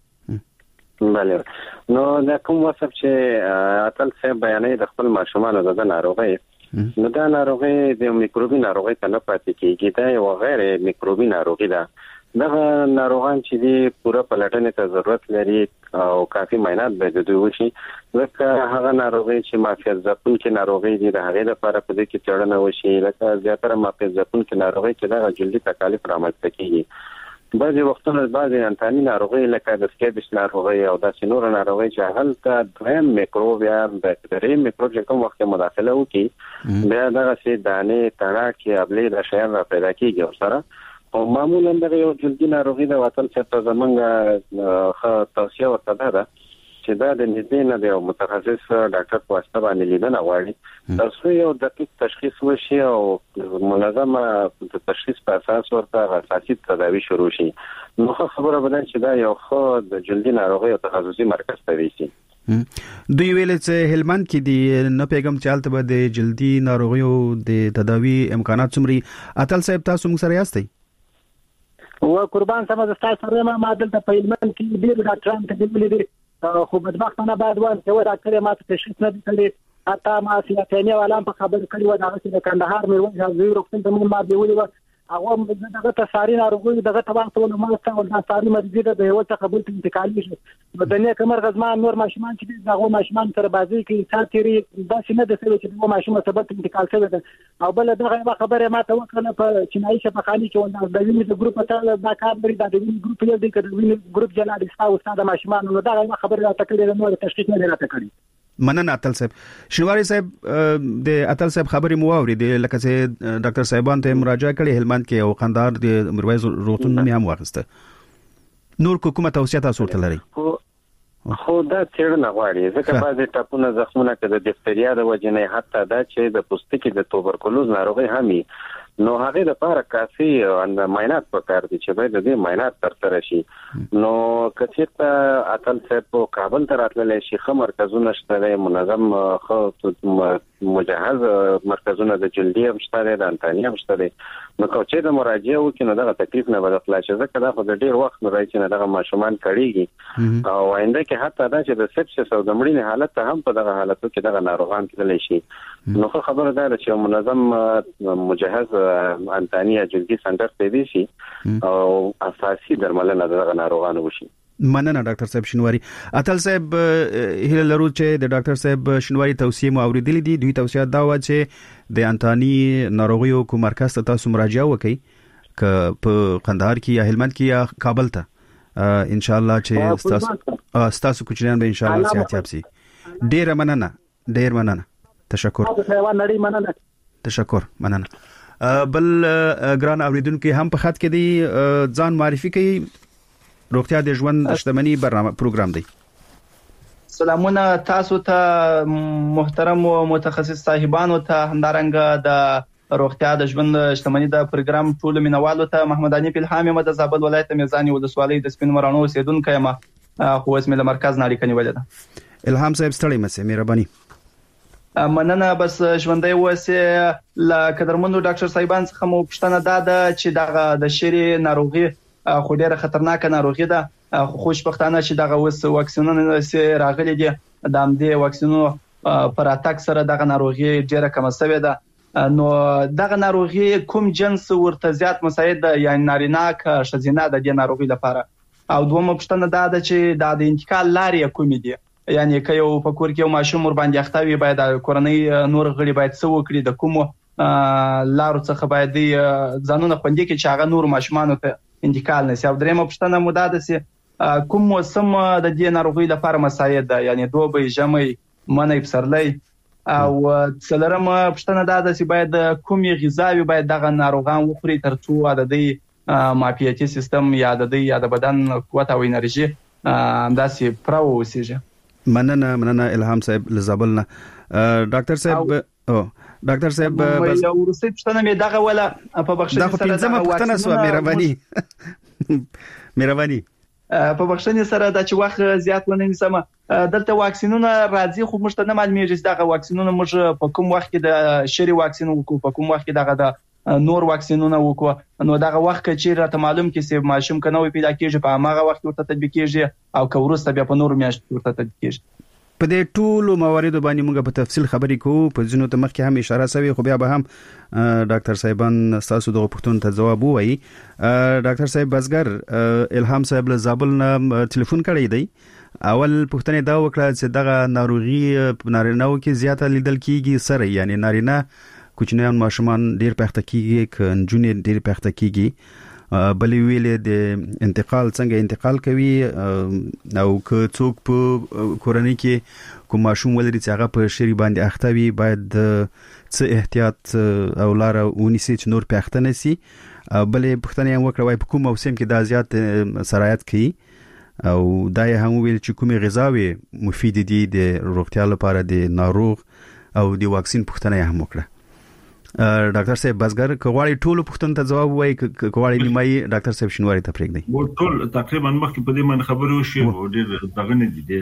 Speaker 4: بله نو دا کوم وصف چې اتل صاحب بیانې د خپل ماشومان د ناروغي نو دا ناروغي د میکروبي ناروغي څخه پاتې کیږي. دا یو غیر میکروبي ناروغي ده. دغه ناروغان چې دی پوره پلټنې ته ضرورت لري او کافي معاینات به د دوی وشي. ځکه هغه ناروغي چې مافیت ځپونکې ناروغي دي د هغې لپاره په دې کې څېړنه وشي. لکه زیاتره مافیت ځپونکې ناروغي چې دغه جلدي تکالیف رامنځته کیږي. بعضې وختونه بعضې انتاني ناروغي لکه د سکیبس ناروغي او داسې نور ناروغي چې هلته دویم میکروب یا باکتریم میکروب چې کوم وخت مداخله وکړي بیا دغسې دانې تڼاکې ابلې دا شیان را پیدا کېږي ورسره او معمولا دغه یو جلدي ناروغي د وطن چې زمونږ ښه توصیه ورته دا ده چې دا د نږدې نه د یو متخصص ډاکټر په واسطه باندې لیدنه غواړي تر څو یو دقیق تشخیص وشي او منظمه د تشخیص په اساس ورته اساسي تداوی شروع شي. نو خبره ده چې دا یو خو د جلدي ناروغي او تخصصي مرکز ته ویسي.
Speaker 3: دوی ویل چې هلمند کې دی نه پیغام چالت به د جلدي ناروغي او د تداوی امکانات څومره اتل صاحب تاسو موږ سره یاستئ؟
Speaker 6: و قربان سم د تاسو سره ما معدل ته په هلمند کې ډیر ډاکټران ته دی خو بدبختانه بعد وان چې و ډاکټر ما ته تشخیص نه دی کړی حتی ما سیاتینه والام په خبر کړی و دا چې د کندهار مې وځي حاضر روغتون ته مې ما دی ویلي و هغه دغه ته ساري ناروغي دغه ته وخت ونه ما څنګه دا ساري مرضی ده د یو څه قبول ته انتقالي شي بدنه کمر غزمان نور ماشومان چې دغه ماشومان سره بازي کوي ساتيري دا څه نه د څه چې دغه ماشومان سبب انتقال شوی ده او بل دغه خبره ما ته وکړه په چینایي شفاخاني کې ونده د وینې د ګروپ ته دا کار لري دا د وینې ګروپ یو دی چې د وینې ګروپ جلا دي تاسو استاد ماشومان نو دا خبره راته کړې نو تشخیص نه راته کړی.
Speaker 3: مننه اتل صاحب. شینواری صاحب د اتل صاحب خبرې مو واورېدې لکه چې ډاکټر صاحبان ته مراجعه کړې هلمند کې او قندهار د میرویس روغتون نه هم واخیسته. نور کومه توصیه تاسو ورته لرئ؟
Speaker 4: خو دا څېړنه غواړي ځکه بعضې ټاپونه زخمونه که د دیفتریا د وجې نه حتی دا چې د پوستکي د توبرکلوز ناروغي هم نو هغې لپاره کافي معاینات پکار دي چې باید د دې معاینات ترسره شي. نو که چېرته اتل صاحب په کابل ته راتللی شي ښه مرکزونه شته دی منظم ښه مجهز مرکزونه د جلدي هم شته دی د انتاني هم شته دی نو که چېرته مراجعه وکړي نو دغه تکلیف نه به د خلاص شي ځکه دا خو د ډېر وخت نه راځي چې نه دغه ماشومان کړېږي او آینده کې حتی دا چې د سپسس او د مړینې حالت ته هم په دغه حالتو کې دغه ناروغان تللی شي. نو خو خبره دا ده چې منظم مجهز انتاني یا جلدي سنټر ته دی شي او اساسي درملنه دغه ناروغانو وشي.
Speaker 3: مننه ډاکټر صاحب شینواری. اتل صاحب هیله لرو چې د ډاکټر صاحب شینواری توصیه مو اوریدلې دي. دوی توصیه دا و چې د انتاني ناروغیو کوم مرکز ته تاسو مراجعه وکړئ که په قندهار کې یا هلمند کې یا کابل ته ان شاء الله چې تاسو تاسو کوچنیان به ان شاء الله صحت یاب شي. ډیر مننه ډیر مننه تشکر تشکر مننه. بل ګران اوریدونکو هم په خط کې دی ځان معرفي کوي. روغتیا د ژوند شتمنۍ برنامه پروګرام دی.
Speaker 7: سلامونه تاسو ته محترم او متخصص صاحبانو ته همدارنګه د روغتیا د ژوند شتمنۍ د پروګرام ټول مینوالو ته محمد انیف الهام یم د زابل ولایت میزانی ولسوالۍ د سپین مرانو اوسیدونکی یم خو اوس مې له مرکز نه اړیکه نیولې ده.
Speaker 3: الهام صاحب ستړی مشه مهرباني.
Speaker 7: مننه بس ژوندۍ اوسې له قدرمنو ډاکټر صاحبان څخه مو پوښتنه دا ده چې دغه د شری ناروغي خو ډیره خطرناکه ناروغي ده خو خوشبختانه چې دغه اوس واکسینونه سي راغلي دي د همدې واکسینونو پر اتاک سره دغه ناروغي ډیره کمه شوې ده. نو دغه ناروغي کوم جنس ورته زیات مساعد ده یعنی نارینه که ښځینه د دې ناروغي لپاره او دومره پوښتنه دا ده چې د انتقال لارې کومې دي یعنی که یو په کور کې یو ماشوم ور باندې اخته وي باید د کورنۍ نور غړي باید څه وکړي د کومو لارو څخه باید ځانونه خوندي کې چې هغه نور ماشومان ته انتقال نشي. او درېمه پوښتنه مو دا ده چې کوم موسم د دې ناروغي لپاره مساعد ده، یعنی دوبی، ژمی، منی، پسرلی. او څلورمه پوښتنه دا ده چې باید کومې غذاوي باید دغه ناروغان وخوري ترڅو د دې معافیتي سیستم یا د دې یا د بدن قوت او انرژي داسې پرو وسیږي.
Speaker 3: مننه مننه الهام صاحب لزابلنا. ډاکټر صاحب او ډاکټر صاحب
Speaker 7: بس یو ورسې پښتنه مې دغه ولا په بخښنې
Speaker 3: سره دا پښتنه پښتنه سو مهرباني مهرباني
Speaker 7: په بخښنې سره دا چې وخت زیات ونه نیسم. دلته واکسینونه راځي خو موږ ته نه معلومیږي چې دغه واکسینونه موږ په کوم وخت کې د شری واکسین وکړو، په کوم وخت کې دغه د نور واکسینونه وکړو. نو دغه وخت چې راته معلوم کې چې ماشوم کنه وي پیدا کیږي په هغه وخت ورته تطبیق کیږي او که ورسته بیا په نور میاشت ورته تطبیق کیږي.
Speaker 3: په دې ټولو مواردو باندې موږ په تفصیل خبرې کوو. په ځینو ته مخکې هم اشاره شوی خو بیا به هم ډاکټر صاحبان تاسو دغه پوښتنو ته جواب وایي. ډاکټر صاحب بزګر الهام صاحب له زابل نه ټلیفون کړی دی. اول پوښتنه دا وکړه چې دغه ناروغي په نارینه‌و کې زیاته لیدل کیږي سره، یعنی نارینه کوچنیان ماشومان ډیر پخته کیږي ک انجونې ډیر پخته کیږي، بلې ویلې د انتقال څنګه انتقال کوي او که څوک په کورنۍ کې کوم ماشوم ولري چې هغه په شری باندې اخته وي باید څه احتیاط او لار ونیسي چې نور پخته نشي. بلې پښتنه هم وکړه وای په کوم موسم کې دا زیات سرایت کوي او دا هم ویل چې کومه غذاوي مفید دي د روغتیا لپاره د ناروغ او د واکسین پښتنه هم وکړه. ډاکټر صاحب بزګر کواړی ټولو پښتون ته جواب وایي کواړی نیمای ډاکټر صاحب شنواری ته پرېږدي.
Speaker 5: و ټول تقریبا مخکې په دې باندې خبرې وشي او ډېر دغه نه دي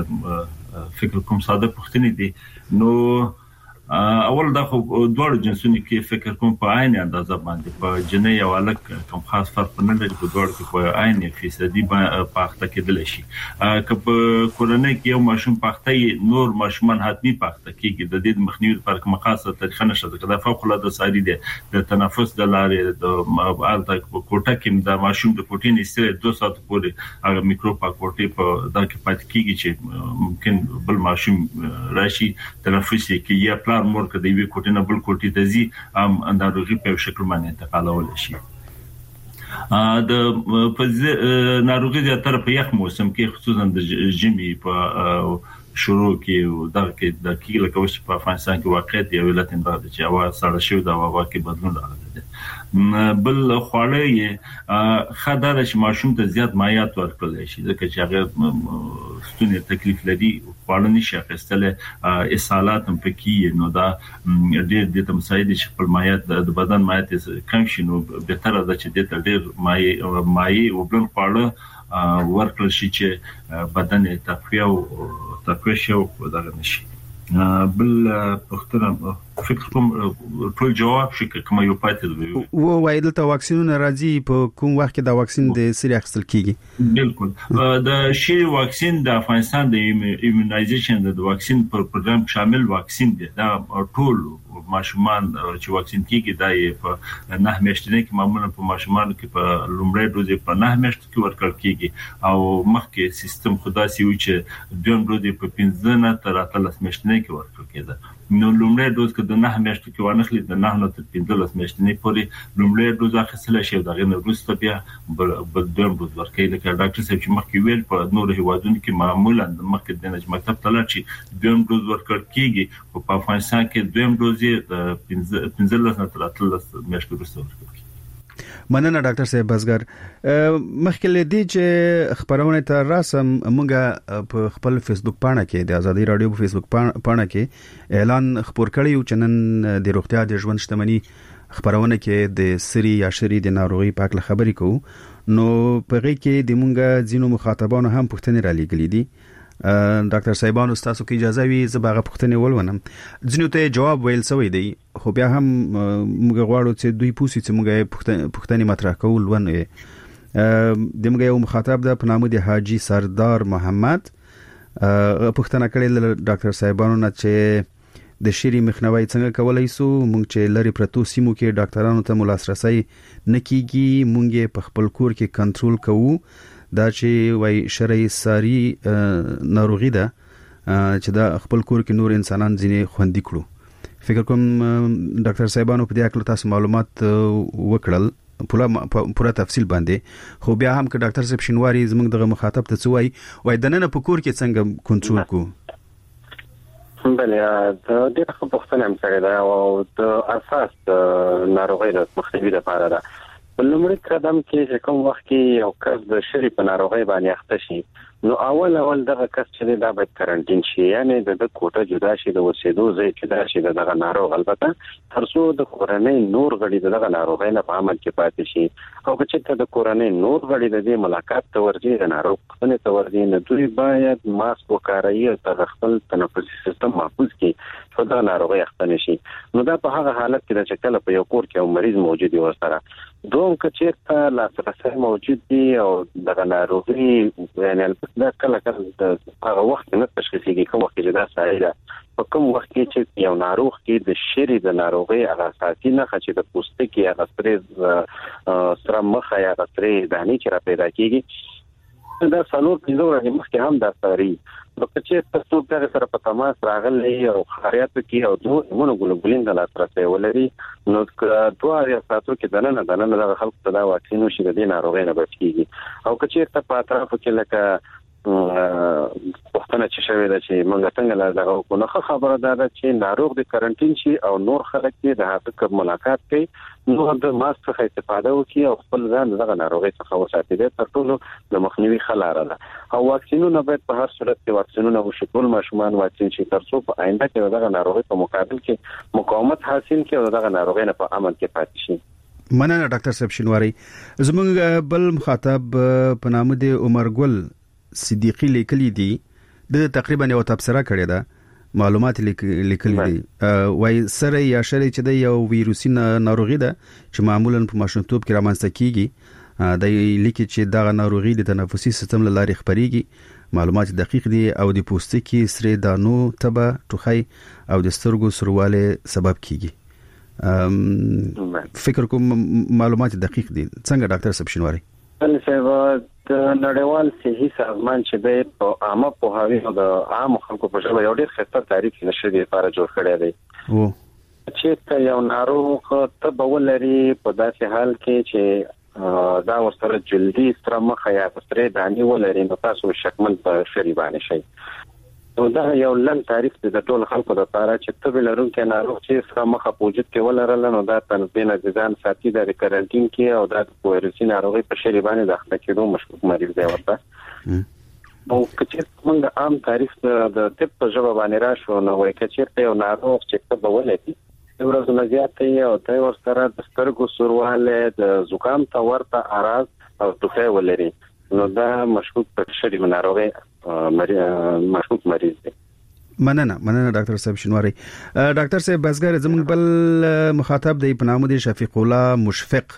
Speaker 5: د فکر کوم ساده پښتنې دي. نو اول دا خو دوه جنسونو کې فکر کوم په عین اندازه باندې په جنې او الک کوم خاص فرق نه لري، په دوه کې په عین فیصدي پاخته کېدل شي. که په کورنۍ کې یو ماشوم پاخته نور ماشومان حتمی پاخته کېږي. د دې مخنیوي لپاره کومه خاصه طریقه نشته. دا فوق العاده ساري دي د تنفس د لارې د الته کوټه کې د ماشوم د پروتین استره دوه ساعت پورې هغه میکروب پاکورټي په دا کې پات کېږي چې ممکن بل ماشوم راشي تنفسي کې یا پلان مور کده وی کوټه نه بل کوټه ته زی ام اندازې په شکل باندې انتقالول شي. ا د په ناروغي د تر په یخ موسم کې خصوصا د جمی په شروع کې دا کې د کیله کوش په افغانستان کې واقعیت یو ولایت نه دی چې هوا سړه شو دا هوا کې بدلون راغلی. بل خواړه خدای چې ماشوم ته زیات مایعات ورکړل شي ځکه چې هغه ستونی تکلیف لري خواړه نشي اخیستل، اسهالات هم پکې نو دا ډېر د تمساعد چې په مایعات د بدن مایعات کم شي نو به تر دا چې د ډېر مایع مایع او بل خواړه ورکړل شي چې بدن تقویه او تقویه شو دغه نشي. بل پختنه فکر کوم ټول جواب شي کوم یو پاتې دی.
Speaker 3: و وای دلته واکسینونه راځي په کوم وخت کې دا واکسین د سری اخیستل کیږي؟
Speaker 5: بالکل د شری واکسین د افغانستان د ایمونایزیشن د واکسین پر پروګرام شامل واکسین دی. دا ټول ماشومان چې واکسین کیږي دا په نه میاشتې کې معمولا په ماشومان کې په لومړی دوز په نه میاشتې کې ورکړل کیږي او مخکې سیستم خدا سي و چې دویم دوز په پنځه نه تر اتلس میاشتې کې ورکړل کېده. نو لومړی دوز کې د نه میاشتې کې ونخلي د نه نه تر پنځلس میاشتې پورې لومړی دوز اخیستل شي او دغه نه وروسته بیا بل دویم دوز ورکړي. لکه ډاکټر صاحب چې مخکې ویل په نور هیوادونو کې معمولا مخکې د نج مکتب ته لاړ شي دویم دوز ورکړل کیږي او په افغانستان کې دویم دوز د پنځلس نه تر اتلس میاشتې وروسته ورکړل کیږي.
Speaker 3: مننه ډاکټر صاحب بزګر. مخکې لدی چې خبرونه ته راسم موږ په خپل فیسبوک پاڼه کې د ازادي رادیو په فیسبوک پاڼه کې اعلان خبر کړی او چې نن د روغتیا د ژوند شتمنۍ خبرونه کې د سری یا شری د ناروغي په اړه خبرې کوو. نو په غي کې د موږ ځینو مخاطبانو هم پوښتنې را لېږلې دي. ډاکټر صاحبانو تاسو کې اجازه وي زه باغه پوښتنه ولونم. ځینو ته جواب ویل سوی دی خو بیا هم موږ غواړو چې دوی پوښتنه چې موږ پوښتنه مطرح کول ونه. د موږ یو مخاطب د پنامه د حاجی سردار محمد پوښتنه کړې د ډاکټر صاحبانو نه چې د شری مخنیوي څنګه کولای سو موږ چې لری پرتو سیمو کې ډاکټرانو ته ملاسرسي نکېږي موږ په خپل کور کې کنټرول کوو. دا چې وای شرعي ساری ناروغي ده چې دا خپل کور کې نور انسانان ځینې خوندې کړو. فکر کوم ډاکټر صاحبانو په دې اړه تاسو معلومات وکړل پوره پوره تفصیل باندې خو بیا هم که ډاکټر صاحب شینواری زموږ دغه مخاطب ته څه وایي وای د نن په کور کې څنګه کنټرول کو
Speaker 4: بله د دې په پښتنه هم سره دا او د اساس ناروغي د مخنیوي لپاره ده په لومړي قدم کې کوم وخت کې یو کس د شری په ناروغي باندې اخته شي نو اول اول دغه کس چې دا به کارانتین شي یعنی د کوټه جدا شي د وسیدو ځای جدا شي دغه ناروغ البته ترڅو د کورنۍ نور غړي دغه ناروغي نه په عمل کې پاتې شي او چې د کورنۍ نور غړي د دې ملاقات ته ورځي د ناروغ خپل ته ورځي نه دوی باید ماسک وکاروي او خپل تنفسي سیستم محفوظ کړي چې دا ناروغي اخته نشي نو دا په هغه حالت کې چې کله په یو کور کې یو مریض موجود وي ورسره دوم کچېرته لاسرسي موجود دي او دغه ناروغي یعنی دا کله کله د هغه وخت نه تشخیصيږي کوم وخت چې دا ساده په کوم وخت کې چې یو ناروغ کې د شری د ناروغي هغه اساسي نه چې د پوستکي هغه سره سره مخه یا غتري دانی چې را پیدا کیږي دا څلور پنځه ورځې مخکې هم دا ساري نو چې تاسو د سره په تماس راغلي او خاریات کې او دوه مونوګلوبولین د لاسرسي ولري نو دوه یا ساتو کې دنه دنه د خلکو ته دا واکسین شي د دې ناروغي نه بچيږي او چې ته په اطراف کې لکه وختونه چې شوی دا چې موږ څنګه لږه کو نه خبره ده چې ناروغ د کارانتین شي او نور خلک د هغه ملاقات کوي نو د ماسک څخه استفاده وکړي او خپل ځان دغه ناروغي څخه وساتي د تر ټولو د مخنیوي خلاره ده او واکسینونه باید په هر صورت کې واکسینونه وشي ټول ماشومان واکسین شي ترڅو په آینده کې دغه ناروغي په مقابل کې مقاومت حاصل کړي او دغه ناروغي نه په امن کې پاتې شي
Speaker 3: مننه ډاکټر صاحب شینواری زموږ بل مخاطب په نامه دی عمر ګل صدیقی لیکلی دي د تقریبا یو تبصره کړی ده معلومات لیکلی دي وای سره یا شری چې د یو ویروسي ناروغي ده چې معمولا په ماشومتوب کې رامنځته کیږي د لیکي چې دغه ناروغي د تنفسي سیستم له لارې خپريږي معلومات دقیق دي او د پوستکي سره دانو تبه ټوخی او د سترګو سرواله سبب کیږي فکر کوم معلومات دقیق دي څنګه ډاکټر صاحب شینواری
Speaker 4: بل څه د نړیوال صحي سازمان چې د په عامه پوهاوی او د عام خلکو په ژبه یو ډېر ښه تعریف نشي لپاره جوړ کړی دی او چې یو ناروغ ته بولري په داسې حال کې چې دا ورسره جلدی ستر مخه یا ستر دانی ولري نو تاسو شکمن په شری باندې شي نو دا یو لن تعریف د ټول خلکو لپاره چې ته لرونکي ناروغ چې ستر مخه پوجد کې ولرل نو دا تنظیم ځان ساتي د کارانتین کې او د وایرسي ناروغي په شری باندې داخله کېدو مشکوک مریض دی ورته نو چې موږ عام تعریف د طب په ژبه باندې راشو نو وایي چې یو ناروغ چې ته ولري ورځ زیات او ته ورسره د سترګو سرواله د زکام ته ورته اعراض او ټوخی ولري نو دا مشکوک په شری ناروغي مشکوک مریض دی
Speaker 3: مننه مننه ډاکټر صاحب شینواری ډاکټر صاحب بسګر زموږ بل مخاطب دی په نامه دی شفیق الله مشفق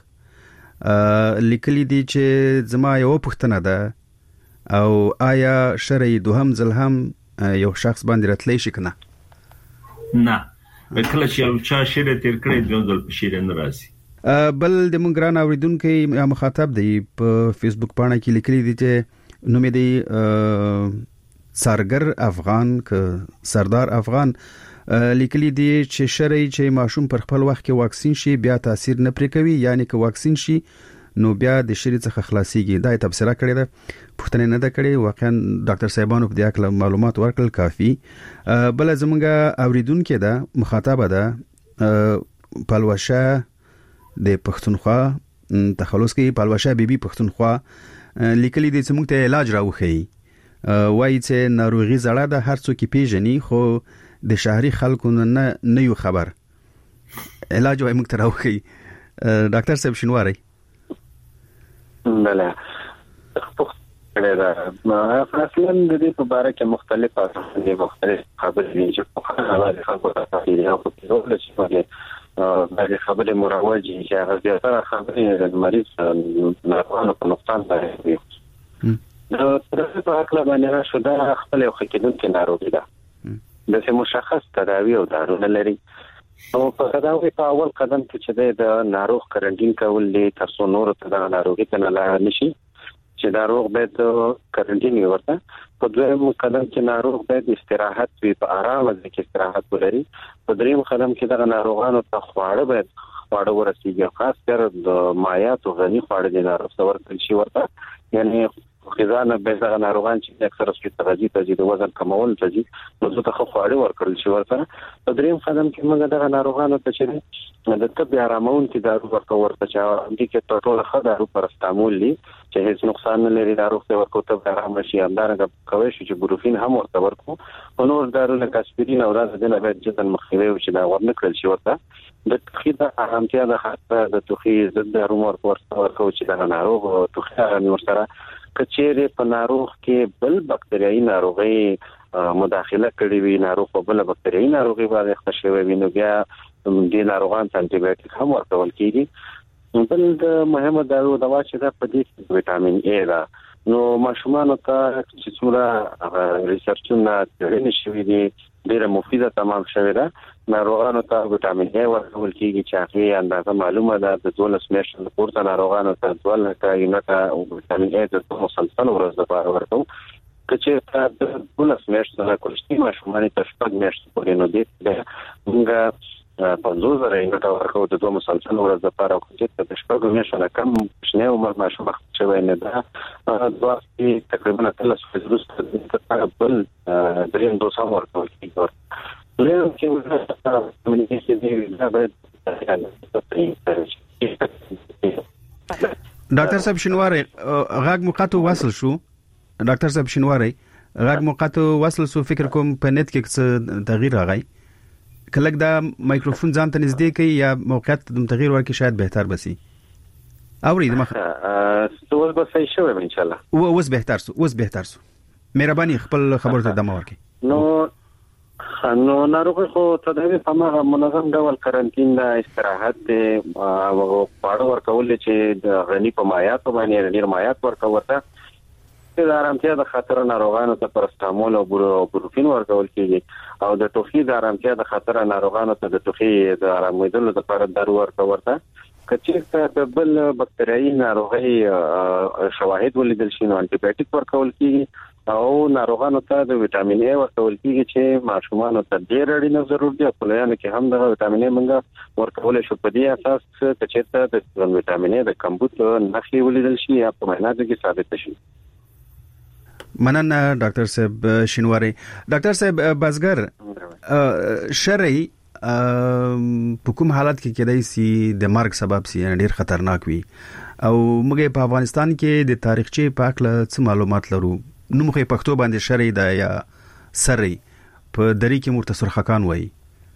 Speaker 3: لیکلی دی چې زما یو پوښتنه ده او آیا شرعي دوهم ځل هم یو شخص باندې راتلی شي کنه
Speaker 5: نه کله چې یو چا شری تیر کړی دوه ځل په شری نه راځي
Speaker 3: بل د مونږ ګران اوریدونکو یا مخاطب دی په فیسبوک باندې کې لیکلی دی چې نوم دی سرګر افغان ک سردار افغان لیکلی دی چې شرعي چې ماشوم پر خپل وخت کې واکسین شي بیا تاثیر نه پرې کوي یعنی که واکسین شي نو بیا د شری څخه خلاصيږي دا تبصره کړې ده پښتنه نه ده کړې واقعا ډاکټر صاحبانو په دې اړه معلومات ورکړل کافي بل زمونږ اوریدونکو ده مخاطب ده پلوشه د پښتونخوا تخلص کې پلوشه بیبي پښتونخوا لیکلي دي چې موږ ته علاج راوخی وایي چې ناروغي زړه ده هر څوک پیژني خو د شهري خلکو نه نه یو خبر علاج وایي موږ ته راوخی ډاکټر صاحب شینواری
Speaker 4: بله دا اصلا د دې په اړه کې مختلف اساسي مختلف خبرې چې په هغه خلکو ته تفصیلي او په ټول څه باندې خبرې مروجي چې هغه زیاتره خبرې د مریض ناروغانو په نقصان باندې دا ترڅو په حق باندې راشو دا خپل یو خکېدونکې ناروغي ده د مشخص تداوی او دارونه لري او په تداوی په اول قدم کې چې د ناروغ کارانتین کول دي ترڅو نور ته د ناروغي ته نه نشي چې ناروغ باید کارانتین ورته په دویم قدم کې ناروغ باید استراحت وي په آرام ځکه استراحت ولري په دریم قدم کې دغه ناروغانو ته خواړه باید خواړه ورسیږي خاص کر د مایعاتو غني خواړه د ناروغ څور کړی شي ورته یعنی خزانه به دغه ناروغان چې اکثر سپي تغذیه ته د وزن کمول ته دي نو ته خو خواړه ورکړل شي ورته په دریم قدم کې موږ دغه ناروغانو ته چې د طب هارمون کې دارو ورکو ورته چې د کې ټوټول خدارو پرستامول دي چې هیڅ نقصان نه لري ناروغ ته ورکو ته هارم شي همدارنګه کوي چې بروفین هم ورته ورکو او نور دارو لکه اسپرین او راز د نه باید جدا مخنیوي چې دا ورنکړل شي ورته د خیدا ارامتیا د خاصه د توخي ضد هورمون ورکو چې دا ناروغ توخي هارم ورسره کچېره په ناروغ کې بل بکټریايي ناروغي مداخله کړې وي ناروغ په بل بکټریايي ناروغي باندې ښه وي نو بیا د ناروغان ته انټي بایوټیک هم ورکول کیږي بل د مهمه دارو دوا چې د پدې وټامین اے دا نو ماشومان ته چې څومره ریسرچونه کړي شوي دي ډیره مفیده تمام شوی دا ناروغانو ته وټامین اے ورکول کیږي چې هغه اندازه معلومه ده د دولس میاشتو پورته ناروغانو ته ډول نه کوي نو ته وټامین اے د مسلسل ورځ لپاره ورکو کچې د دولس میاشتو نه کوشتي ماشومان ته شپږ میاشتې پورې نو دې موږ په دوه زره یو ورکو د دوه مسلسل ورځ لپاره کوشتي د شپږ میاشتو نه کم شنه عمر ماشوم شوی نه ده دوه تقریبا ثلاث فیصد څخه بل دریم دوه سم ورکول کیږي له چې کومې چې دې دا به
Speaker 3: ډاکټر صاحب شینواری غاګ مقاطو وصل شو ډاکټر صاحب شینواری غاګ مقاطو وصل شو فکر کوم په نت کې څه تغییر راغی کله دا مایکروفون ځان ته نږدې کوي یا موقعیت د تغییر ورکړي شاید بهتر بسی اوري د مخ
Speaker 4: سوال به صحیح شوی ان شاء الله
Speaker 3: و اوس بهتر سو اوس بهتر سو مهرباني خپل خبر ته دمه ورکړي
Speaker 4: نو نو ناروغ خو تداوی په هغه منظم ډول کارانتین د استراحت او پاړو ورکول چې د غنی په مایعات باندې ډیر مایعات ورکوته د آرامتیا د خطر ناروغانو ته پرستامول او بروفین ورکول کیږي او د ټوخي د آرامتیا د خطر ناروغانو ته د ټوخي د آرامېدلو لپاره دارو ورکوته کچېرته د بل بکټریايي ناروغي شواهد ولیدل شي نو انټي بایوټیک ورکول کیږي او ناروغانو ته د وټامین اے ورکول کیږي چې ماشومان ته ډېر اړینه ضرورت دی په لایانو کې هم د وټامین اے منګه ورکول شو په دې اساس چې کچېرته د وټامین اے د کمبود نخي ولیدل شي یا په معنا کې ثابت شي
Speaker 3: مننه ډاکټر صاحب شینواری ډاکټر صاحب بازګر شرعي په کوم حالت کې کېدای سي د مرګ سبب سي ډیر خطرناک وي او موږ په افغانستان کې د تاریخچه په اړه څه معلومات لرو نو موږ په پښتو باندې شرعي دا یا سري په دری کې مرتصر خکان وایي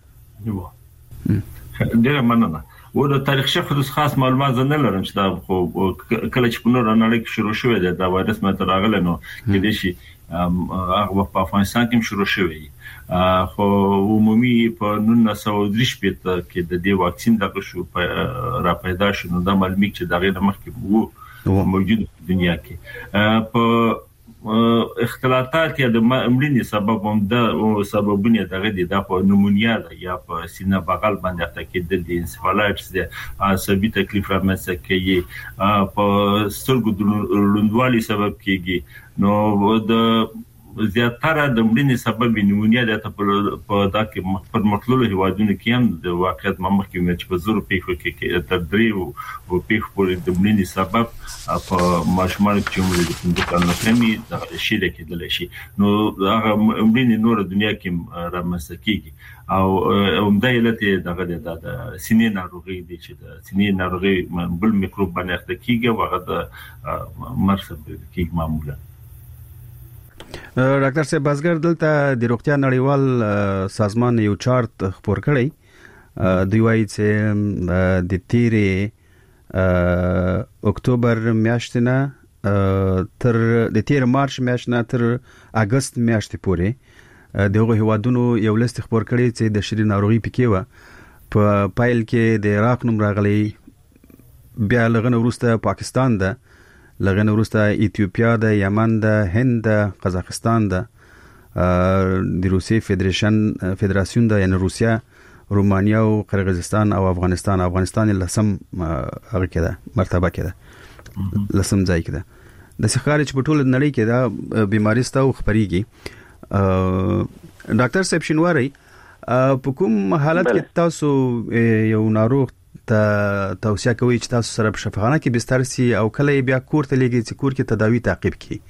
Speaker 5: ډیر مننه و د تاریخچه خصوص خاص معلومات نه لرم چې دا کله چې په نور نړۍ کې شروع شوه دا وایرس مته راغله نو کې دي شي هغه په افغانستان کې شروع شوه خو عمومي په نولس سوه درې شپږ کې د دې واکسین دغه شو را پیدا شو نو د معلومات چې دغه مخکې وو موجود دنیا کې په اختلاطات یا د مړینې سبب هم د سببونه دغه دي د نمونیا یا په سینه بغل باندې تاکید د انسفالایټس د عصبي تکلیف رامنځته کوي په سترګو د لوندوالي سبب کیږي نو د زیاتره د مړینې سبب نمونیا د په دغه پر مطلوب هوادونو کې هم د واقعیت مخ کې چې په زورو پیښو کې تر درې او پیښ پورې د مړینې سبب په ماشومان چې موږ د پندوکانو کمی د شي د کېدل شي نو هغه مړینې نور دنیا کې رامنځته کیږي او همدا علت دغه د سینې ناروغي دي چې د سینې ناروغي بل میکروب باندې اخته کیږي او هغه د مرسته کیږي معمولا
Speaker 3: ډاکټر صاحب بازګر دلته د روغتیا نړیوال سازمان یو چارت خبر کړی دوی وايي چې د تیرې اکتوبر میاشتې نه تر د تیر مارچ میاشتې نه تر اگست میاشتې پورې دغه هوادونو یو لیست خبر کړی چې د شری ناروغي پکې و په پایل کې د عراق نوم راغلی بیا لغنه وروسته پاکستان ده لغنه وروسته ایتیوپیا ده یمن ده هند ده قزاقستان ده د روسي فدریشن فدراسیون ده یعنی روسیا رومانیا او قرغیزستان او افغانستان افغانستان لسم هغه کې ده مرتبه کې ده لسم ځای کې ده د سخاري چې په ټول نړۍ کې دا بیماری ستو خبريږي. ډاکټر صاحب شینواری په کوم حالت کې تاسو یو ناروغ ته توصیه کوي چې تاسو سره په شفاخانه کې بستر سي او کله بیا کور ته لګي چې کور کې تداوی تعقیب کړي؟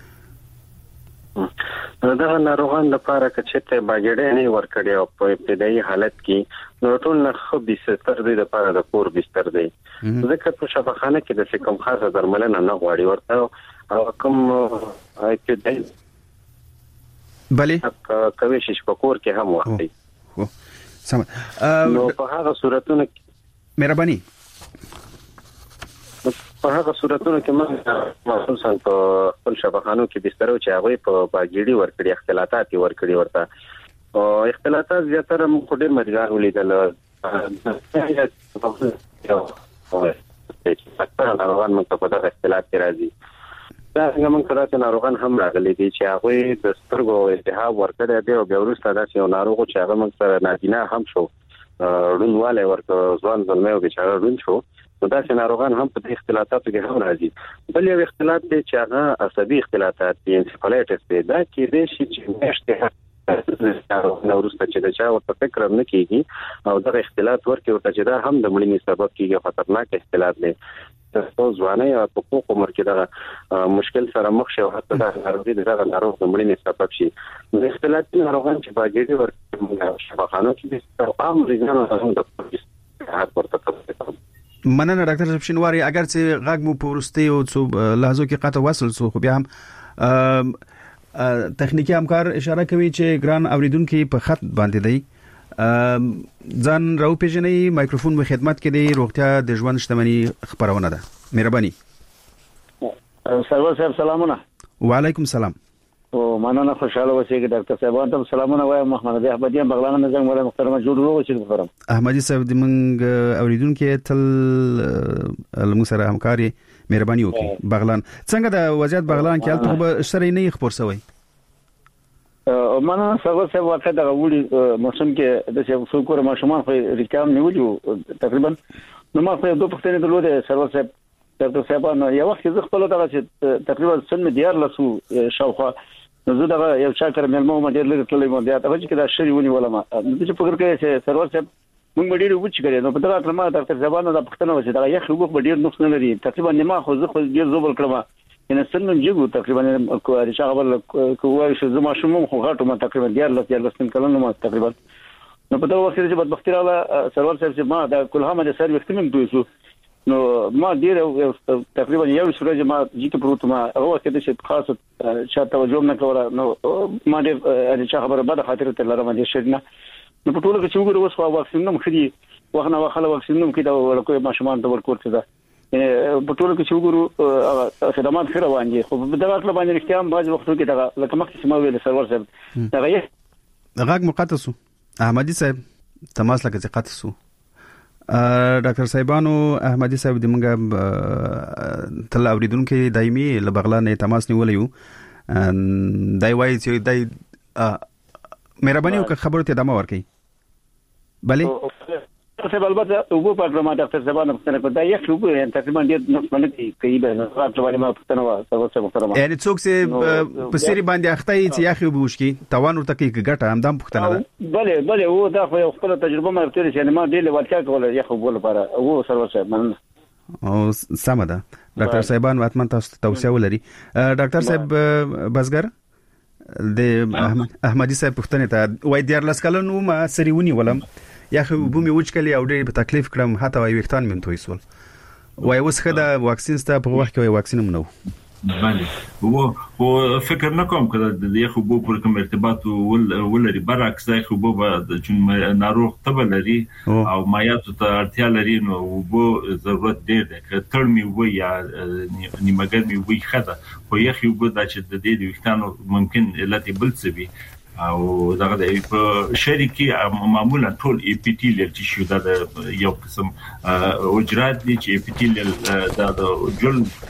Speaker 4: دا ناروغان لپاره چې ته باګړې نه ورکړي او په ابتدایي حالت کې نو ټول نه خو بستر دی لپاره د کور بستر دی. ځکه په شفاخانه کې د کوم خاصه درملنه نه غواړي ورته او کوم ابتدایي
Speaker 3: بله
Speaker 4: کوي چې په کور کې هم وخت دی.
Speaker 3: سم
Speaker 4: نو په هغه صورتونو
Speaker 3: مهرباني
Speaker 4: په هغه صورتونو کې موږ خصوصا په خپل شفاخانو کې بستر او چې هغه په باګړي ورکړي اختلاطات ورکړي ورته او اختلاطات زیاتره موږ ډېر مریضان ولیدل او ناروغان موږ په دغه اختلاط کې راځي. دا څنګه موږ کله چې ناروغان هم راغلي دي چې هغه د سترګو التهاب ورکړي دی او بیا وروسته دا چې ناروغ چې هغه موږ سره نادینه هم شو رونواله ورته ځوان زلمه او چې هغه رون شو نو دا چې ناروغان هم په اختلاطاتو کې هم راځي. بل یو اختلاط دی چې هغه عصبي اختلاطات دي انسفالایټس دی دا کې د شي چې نشته نو وروسته چې دا چا ورته فکر نه کیږي او دا اختلاط ورکه ورته چې دا هم د مړینې سبب کیږي خطرناک اختلاط دی. تاسو ځواني او په حقوق عمر کې دا مشکل سره مخ شي او حتی دا ناروغي د ناروغ د مړینې سبب شي. د اختلاط ناروغان چې باګړي ورته شفاخانو کې د عام ریزانو هم د حق ورته
Speaker 3: مننه ډاکټر شینواری. اگر چې غږ مو پورسته او څو لحظو کې قطع وصل سو خو بیا هم تخنیکی همکار اشاره کوي چې ګران اوریدونکو په خط باندې دی ځان راو پیژنې مایکروفون مو خدمت کې دی. روغتیا د ژوند شتمنۍ خبرونه ده. مهرباني.
Speaker 8: سرور صاحب سلامونه.
Speaker 3: وعلیکم السلام.
Speaker 8: او مننه خوشاله اوسئ ډاکټر صاحب ته سلامونه وایم. محمد احمدیان بغلان نظم ولا محترم جوړ اوسئ خبرم.
Speaker 3: احمدي صاحب د من اوریدونکو تل موږ سره همکاري مهرباني وکړي. بغلان څنګه د وضعیت بغلان کې البته به سره نه خبر شوی؟
Speaker 8: او مننه سرور صاحب واقع د غوړي موسم کې د څو کور ماشومان خو ریکام نیولیو تقریبا نو ما په دوه پختنې درلوده سرور صاحب ډاکټر صاحب نو یو وخت زه خپل دغه چې تقریبا سن دیار لسو شاوخه نو زه دغه یو چا کړم مې مو ډېر لږ تللی مو بیا ته چې دا شری ونی ولا ما چې فکر کوي چې سرور صاحب موږ ډېر وچ کړی نو په دغه کلمه ډاکټر صاحب نو د پښتنو چې دا یو خلک ډېر نقص نه لري تقریبا نیمه خو زه خو ډېر زوبل کړم ان سن جګو تقریبا کوه شغل کوه چې زما شوم خو غاټو ما تقریبا دیار لس دیار لس کلونه ما تقریبا نو په دغه وخت کې بدبختی راغله سرور صاحب چې ما دا کلهمه د سر وختم دوی شو نو ما ډیر تقریبا یو سورج ما جیته پروت ما هو کې د شي خاص شاته توجه نه کوله نو ما دې چې خبره بده خاطر ته لرم دې شرنه نو په ټولو کې چې وګورو اوس واکسین نو مخدي وخنه وخله واکسین نو کې دا ورکوې ماشومان ته ورکوټ ده په ټولو کې چې وګورو خدمات خیر روان دي خو په دغه اړه باندې اختیام باز وختو کې دا لکه مخکې سم ویل سرور صاحب دا غي
Speaker 3: غږ مقطسو احمدي صاحب تماس لکه چې قطسو ډاکټر صاحبانو احمدي صاحب د منګه تل اوریدونکو دایمي لبغلان تماس نیولیو دای وای چې دای مهرباني وکړه خبرو ته دمه ورکړي. بله
Speaker 8: څه بلبات او په پروګرام ډاکټر صاحبانو څنګه په دای یو په تقریبا ډیر نو باندې کوي به راځو باندې ما پښتنه وا څه محترم
Speaker 3: یعنی څوک چې په سری باندې اخته چې یاخي وبوشکی توان ورته کې ګټه هم دم پښتنه ده.
Speaker 8: بله بله و دا خو یو خپل تجربه ما ترې چې ما ډیر ورکا کوله یاخو بول لپاره و سرور صاحب من
Speaker 3: او سم ده ډاکټر صاحبان واتمن تاسو توصيه ولري. ډاکټر صاحب بسګر د احمدي صاحب پښتنه ته وای دیر لاس کلنو ما سریونی ولم یا خو بومي وچکلی او ډېر په تکلیف کړم حتی وای وختان مې توي سول وای اوس خدا واکسین ستا په وخت کې وای واکسین مونږ
Speaker 5: بله و و فکر نکوم کله د یو خو په کوم ارتباط ولري برعکس دا خو به چې ناروغ تبه لري او مایات ته اړتیا لري نو وبو ضرورت دی که ترمي وي یا نیمګرمي وي خدا خو یو خو به د چې د دې وختانو ممکن علت بل څه وي او دغه د شریکي معمولا ټول اپیتیلیل ټیشو د یو قسم اوجرات دي چې اپیتیلیل د جلد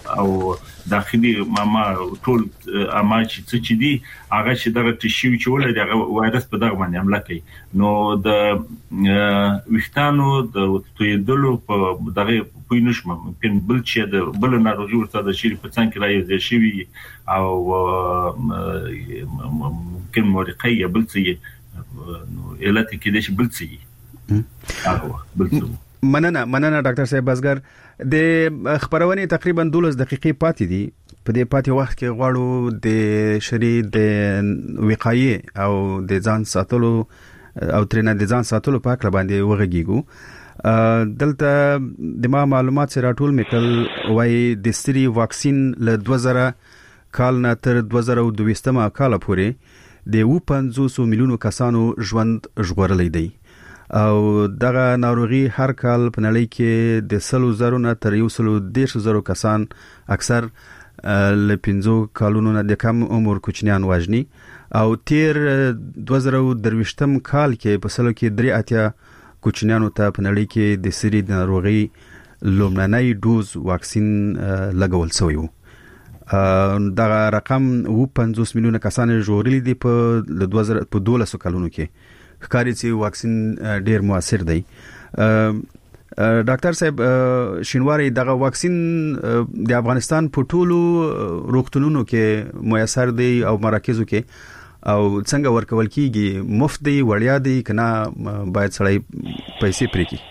Speaker 5: او داخلي ما ټول اما چې چې دي هغه چې دغه تشوي چې ولر هغه وایرس په دغه باندې حمله کوي نو د وختانو د تویدلو په دغه پوینش ممکن بل چې د بل ناروغي ورته د شری په څنګه راځي شي او ممکن مورقي بل څه نو علت کې د بل څه هغه بل څه
Speaker 3: مننه مننه ډاکټر صاحب بازګر د خبرونه تقریبا دولس دقیقې پاتې دي په دې پاتې وخت کې غواړو د شری د وقایې او د ځان ساتلو او ترنه د ځان ساتلو په اړه باندې وغږیږو دلته د ما معلومات سره ټول میکل وای د سری واکسین له دوه زره کال نه تر دوه زره دوه کال پورې د پنځوس میلیونو کسانو ژوند ژغورلې دی او دغه ناروغي هر کال په نړۍ کې د سلو زرو نه تر یو سلو دیش زرو کسان اکثر ل پنځو کالونو نه د کم عمر کوچنیان واجني او تیر دوه زره درويشتم کال کې په سلو کې درې اتیا کوچنیانو ته په نړۍ کې د سری د ناروغي لومړنی ډوز واکسین لګول شوی و دا رقم و پنځوس میلیونه کسان ژغورلي دي په دوه زره په دولس کلونو کې ښکاري چې واکسین ډیر موثر دی ډاکټر صاحب شینواری دغه واکسین د افغانستان په ټولو روغتونونو کې میسر دی او مراکزو کې او څنګه ورکول کیږي مفت دی وړیا دی کنه باید سړی پیسې پرې کړي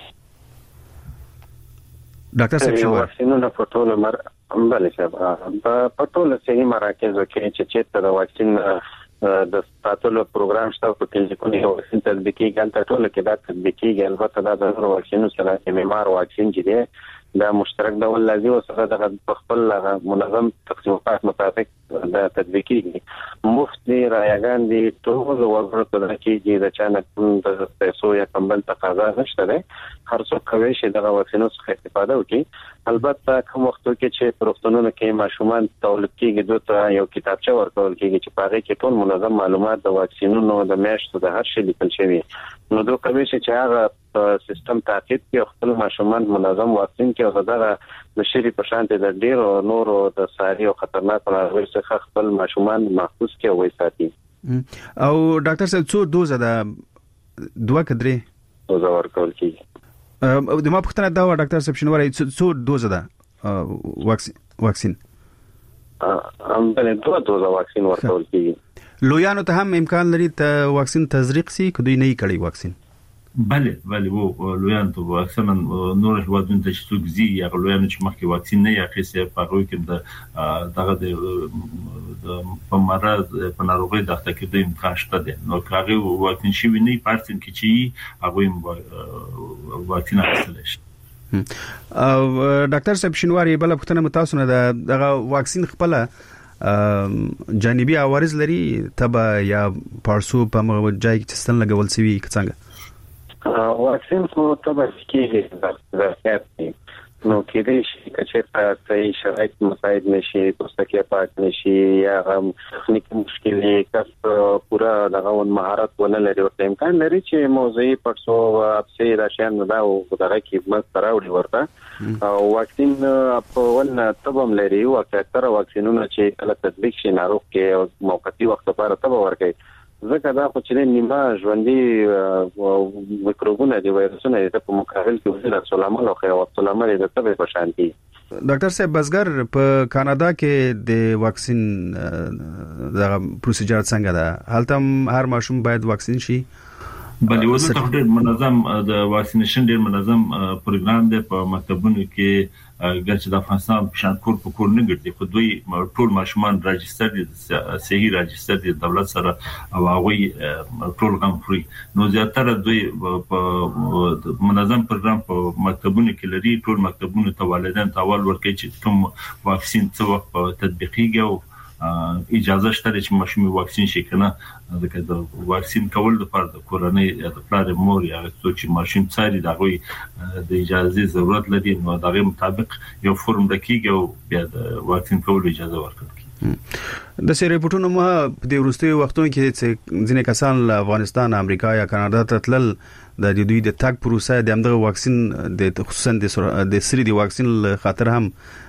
Speaker 3: ډاکټر صاحب شینواری
Speaker 4: واکسینونه په ټولو مر بل صاحب په ټولو صحي مراکزو کې چې چې د واکسین د ساتلو پروګرام شته په کلینیکونو کې واکسین تطبیقي ګانته ټول کې دا تطبیقي البته دا د واکسینو سره معیار واکسین چې دی دا مشترک ډول لازم او سره د خپل منظم تقسیمات مطابق دا تطبیقي مفت دی رايګان دي ټول ورته د کې د چانه د پیسو یا کمبل تقاضا نشته ده هر څوک کوي چې د واکسینو څخه استفاده وکړي البته کوم وخت کې چې پروختونونو کې ماشومان تولید کېږي دوی یو کتابچه ورکول کېږي چې پاره کې ټول منظم معلومات د واکسینونو د میاشتو د هر شي لیکل شوی نو دوی کوي چې هغه سیستم تعقیب کې خپل ماشومان منظم واکسین کې او دا د شری په شان د ډیر نور د ساري او خطرناک ناروغیو څخه خپل ماشومان محفوظ کې وای ساتي
Speaker 3: او ډاکټر صاحب څو دوزه ده دوه کډري
Speaker 4: دوزه ورکول کېږي
Speaker 3: او د ما پختنه دا ډاکټر صاحب شنواری څو دوزه ده واکسین واکسین
Speaker 4: ام بل دوه دوزه واکسین ورکول کېږي
Speaker 3: لویانو ته هم امکان لري ته واکسین تزریق سي کدی نه کړي واکسین
Speaker 5: بله بله وو لویان ته اکثرا نور هوادون ته چې څوک زی یا لویان چې مخکې واکسین نه یا خېسه په هغه کې د دغه د په مرض په ناروغي د تکید امکان شته دي نو هغه واکسین شي نه پارتن کې چې هغه واکسین اخیستل شي
Speaker 3: او ډاکټر صاحب شینواری بل پختنه متاسو نه دغه واکسین خپل جانبي عوارض لري تبه یا پارسو په ځای کې ستن لګول سوي څنګه
Speaker 4: واکسین خو تبه کېږي د ځکه نو کېدای شي چې په صحیح شرایط مساعد نشي پوستکی پاک نشي یا هم تخنیکی مشکلې کس پورا دغه مهارت ونه لري او امکان لري چې موضوعي پټسو او اپسي راشن نه دا او دغه کې مست راوړي ورته او واکسین په ول تبم لري او اکثر واکسینونه چې کله تطبیق شي ناروغ کې او موقتی وخت لپاره تبه ورکړي ځکه دا خو چې نیمه ژوندۍ میکروبونه دی وایرسونه د په مقابل کې وزیر سلامل او خیو سلامل د تبه په شان دي
Speaker 3: ډاکټر صاحب بزګر په کاناډا کې د واکسین د پروسیجر څنګه ده هلته هر ماشوم باید واکسین شي
Speaker 5: بلې وځي ته ډېر منظم د واکسینیشن ډېر منظم پروګرام دی په مکتبونو کې ګرځي د افغانستان په شان کور په کور نه ګرځي خو دوی ټول ماشومان راجستر دي صحیح راجستر دي دولت سره او هغه ټول غم فري نو زیاتره دوی په منظم پروګرام په مکتبونو کې لري ټول مکتبونو ته والدین ته اول ورکړي چې کوم واکسین څه وخت تطبیقیږي او اجازه شته چې ماشوم واکسین شي کنه ځکه د واکسین کول د فرد کورنۍ د پلار مور یا څوک چې ماشوم څاري دغه د اجازه ضرورت لري نو دغه مطابق یو فرم دکیږي او بیا د واکسین کول اجازه ورکړي
Speaker 3: د سری ریپورتونو ما په دې وروستي وختونو کې چې ځینې کسان له افغانستان امریکا یا کاناډا ته تلل د دوی د تاګ پروسه د همدغه واکسین د خصوصا د سری دی واکسین خاطر هم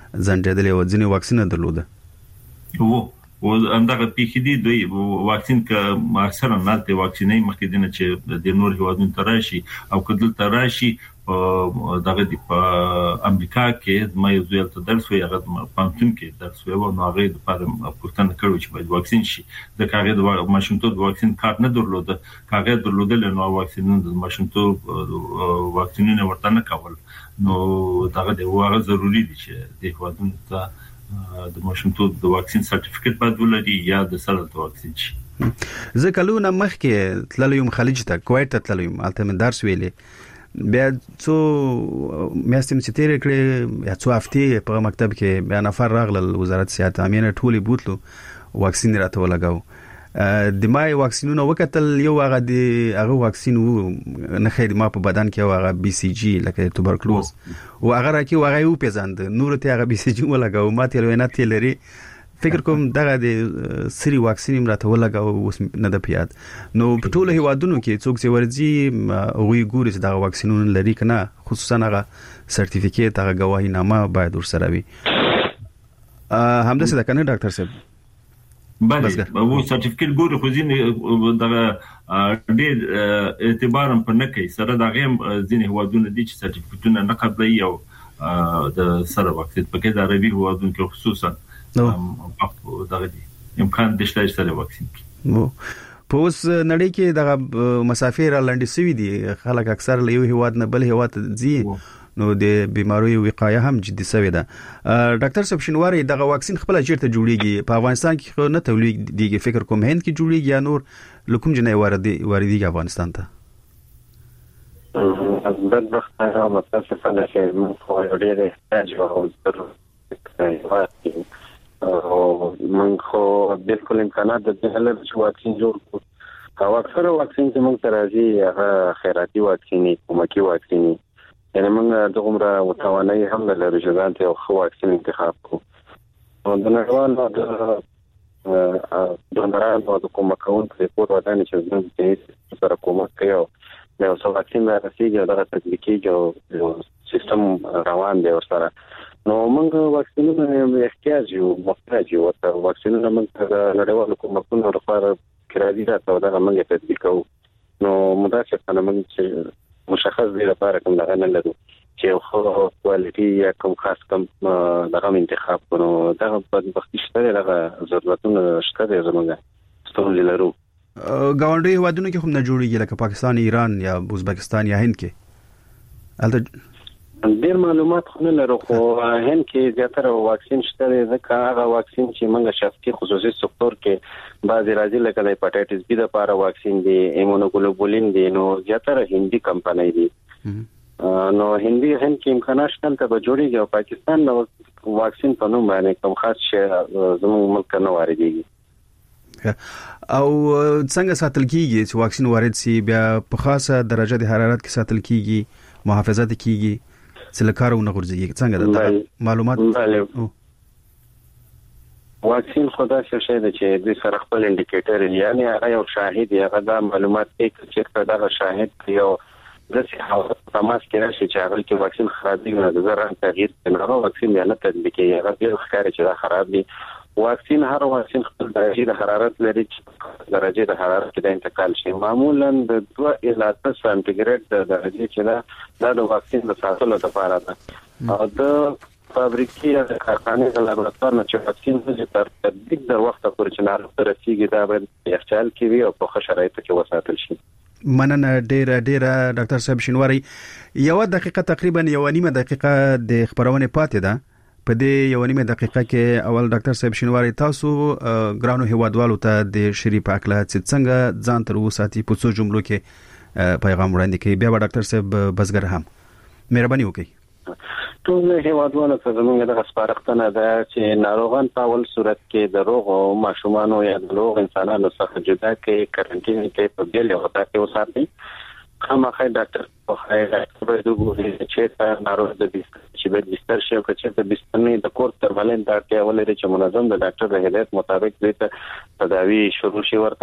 Speaker 3: ځنډېدل او ځینې واکسین درلوده
Speaker 5: وو او اندغه پی دي دوی واکسین ک اکثر نه ته واکسینې مخکې دنه چې د نور هیوادونو تراشي او کدل تراشي دغه د امریکا کې مې یو ځل ته درس وی هغه پانتون کې درس وی او نو هغه د پاره پښتنه کړو چې باید واکسین شي د کاغذ د ماشومتوب واکسین کارت نه درلوده کاغذ درلودل نو واکسین د ماشومتوب واکسینونه ورته نه کول نو دغه د وغه ضروری دي چې د هیوادونو ته د ماشومتوب د واکسین سرټیفیکټ باید ولري یا د سره د واکسین شي
Speaker 3: زه کلونه مخکې تللم خلیج ته کویت ته تللم البته من درس ویلې بیا څو میاشتې چې تیر کړې یا څو هفتې په مکتب کې بیا نفر راغله وزارت صحت عامه ټولي بوتلو واکسین راته ولګاو د مای واکسینونه وکتل یو هغه د هغه واکسین وو نه خیر ما په بدن کې هغه بي سي جي لکه توبرکلوز او هغه راکې هغه یو پیژاند نور ته هغه بي سي جي ولګاو ما ته لوینه تلري فکر کوم دغه د سری واکسین راته ولګاو اوس نه د پیاد نو په ټولو هیوادونو کې څوک چې ورځي وی ګوري چې دغه واکسینونه لري کنه خصوصا هغه سرټیفیکیټ هغه گواهی نامه باید ورسره وي همدا څه ده کنه ډاکټر صاحب
Speaker 5: بله وو سرټیفیکیټ ګوري خو ځینې دغه ډېر اعتبار هم په نه کوي سره دغه ځینې هیوادونه دي چې سرټیفیکیټونه نه قبلوي او د سره واکسین پکې د عربي هیوادونو کې خصوصا نو دغه دي امکان د شته سره واکسین
Speaker 3: نو په اوس نړۍ کې دغه مسافر لاندې سوي دي خلک اکثر له یو هیواد نه بل هیواد ځي نو د بیماریو وقایه هم جدي سوي ده ډاکټر صاحب شینواری دغه واکسین خپل چیرته جوړیږي په افغانستان کې خو نه تولید دیږي فکر کوم هند کې جوړیږي یا نور لکم جنې واردي واردي افغانستان ته
Speaker 4: بد وخت هغه متاسفانه چې موږ خو ډېر احتیاج وو او موږ خو بالکل امکانات د دې لپاره چې واکسین جوړ کړو او اکثر واکسین چې موږ ته راځي هغه خیراتي واکسین کومکی واکسین یعنی موږ د عمره متوانای هم لرو چې ځان ته خو واکسین انتخاب کړو او د نړیوالو د دونرانو د کومکون په پور ودانې چې موږ سره کومک کوي نو څو واکسین راځي دا تطبیقي جو سیستم روان دی ورسره نو موږ واکسینونه احتیاج یو محتاج یو ته واکسینونه موږ د نړیوالو کومکونو لپاره کراځي راته دا موږ تطبیقو نو مدافع کنه موږ چې مشخص دی لپاره کوم دغه نه لرو چې خو کوالټي یا کوم خاص کوم دغه انتخاب کړو دا په وخت شته دغه ضرورتونه شته زموږه ستونزې لرو
Speaker 3: ګاونډي هیوادونو کې هم نه جوړیږي لکه پاکستان ایران یا ازبکستان یا هند کې البته
Speaker 4: ډیر معلومات خو نه لرو خو هند کې زیاتره واکسین شته ځکه هغه واکسین چې موږ شخصي خصوصي سکتور کې بعضی راځي لکه د هپاتایټس بی لپاره واکسین دی ایمونوګلوبولین دی نو زیاتره هندي کمپنۍ دي نو هندي هند کې امکانات شته ته جوړیږي او پاکستان نو واکسین په نوم باندې کوم خاص شی زموږ ملک نه واردېږي
Speaker 3: او څنګه ساتل کیږي چې واکسین وارد شي بیا په خاصه درجه د حرارت کې ساتل کیږي محافظت کیږي سلکارونه غورځي څنګه د معلومات
Speaker 4: واکسین خدا څه شي د چې د سره خپل انډیکیټر یعنی هغه یو شاهد هغه د معلومات کې چې دا شاهد یو د صحت تماس کې راشي چې هغه کې واکسین خرابي نه د زران تغییر نه واکسین یا نه تطبیقي هغه به ښکاري چې دا خراب دي واکسین هر واکسین خپل درجه د حرارت لري چې درجه د حرارت کې د انتقال شي معمولا د دوه الی څلور سانتیګریډ د درجه چې دا د واکسین د ساتلو لپاره ده او د فابریکې د کارخانې د لابراتوار نه چې واکسین د تر تطبیق د وخت پورې چې نار رسیږي دا به یخچال کې وي او په ښه شرایطو کې وساتل شي
Speaker 3: مننه ډیره ډیره ډاکټر صاحب شینواری یو دقیقه تقریبا یو نیمه دقیقه د خبرونه پاتې ده په دې یو نیمه دقیقه کې اول ډاکټر صاحب شینواری تاسو ګرانو هیوادوالو ته د شری پاکله څنګه ځان تر وساتي په څو جملو کې پیغام وړاندې کوي بیا ډاکټر صاحب بزګر هم مهرباني وکړئ
Speaker 4: ټول هیوادوالو ته زموږ د سپارښتنه ده چې ناروغان په اول صورت کې د روغ او ماشومان یا د روغ انسانانو څخه جدا کې کارانتین کې په بیل یو ځای کې وساتي خامخا ډاکټر په خیر ډاکټر به دوی چې تا ناروغ د بستر چې به بستر شي او چې د بستر نه د کور ترمالین دا کې ولري چې منظم د ډاکټر د هدایت مطابق دې ته تداوی شروع شي ورته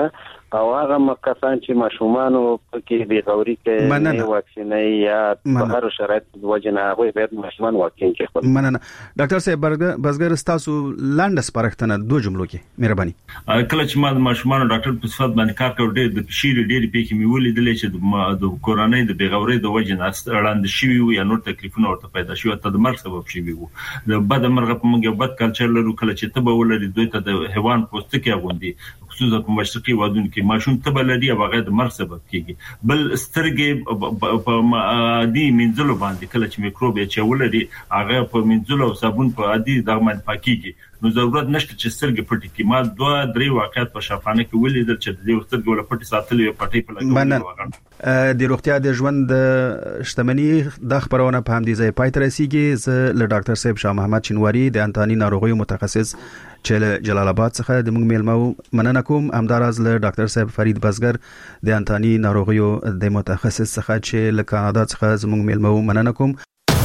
Speaker 4: او هغه مکسان چې ماشومان کې بي غوري کې نه واکسینې یا په هر شرایط د وجنه هغه باید ماشومان واکسین کې خپل
Speaker 3: مننه ډاکټر صاحب بزګر تاسو لاندس پرختنه دوه جملو کې مهرباني
Speaker 5: کله چې ما د ماشومان ډاکټر په صفات باندې کار کوي ډېر د شیر ډېر پېکې مې ولیدل چې د کورونای د بي غوري د وجنه اړاند شي وي یا نور تکلیفونه ورته پیدا شي او ته د مرګ سبب شي وي د بد مرغ په موږ بد کلچر لرو کله چې ته به ولري دوی ته د حیوان پوستکي غوندي خصوصا په مشرقي وادونو کې ماشوم ته بلدي او هغه د مرګ سبب کیږي بل سترګې په عادي منځلو باندې کله چې میکروب چې ولري هغه په منځلو او صابون په عادي دغه باندې پاکيږي نو ضرورت نشته چې سترګې پټې کی ما دوه درې واقعات په شفانه کې ولیدل چې د سترګې ول پټې ساتلې پټې په
Speaker 3: لګول د روغتیا د ژوند شتمنۍ د خبرونه په هم دي ځای پای تر رسیدي ز له ډاکټر صاحب شاه محمد چنواری د انتاني ناروغیو متخصص چې جلال آباد څخه د موږ میلمو مننه کوم همدارز له ډاکټر صاحب فرید بزګر د انتاني ناروغیو د متخصص څخه چې له کاناډا څخه زموږ میلمو مننه کوم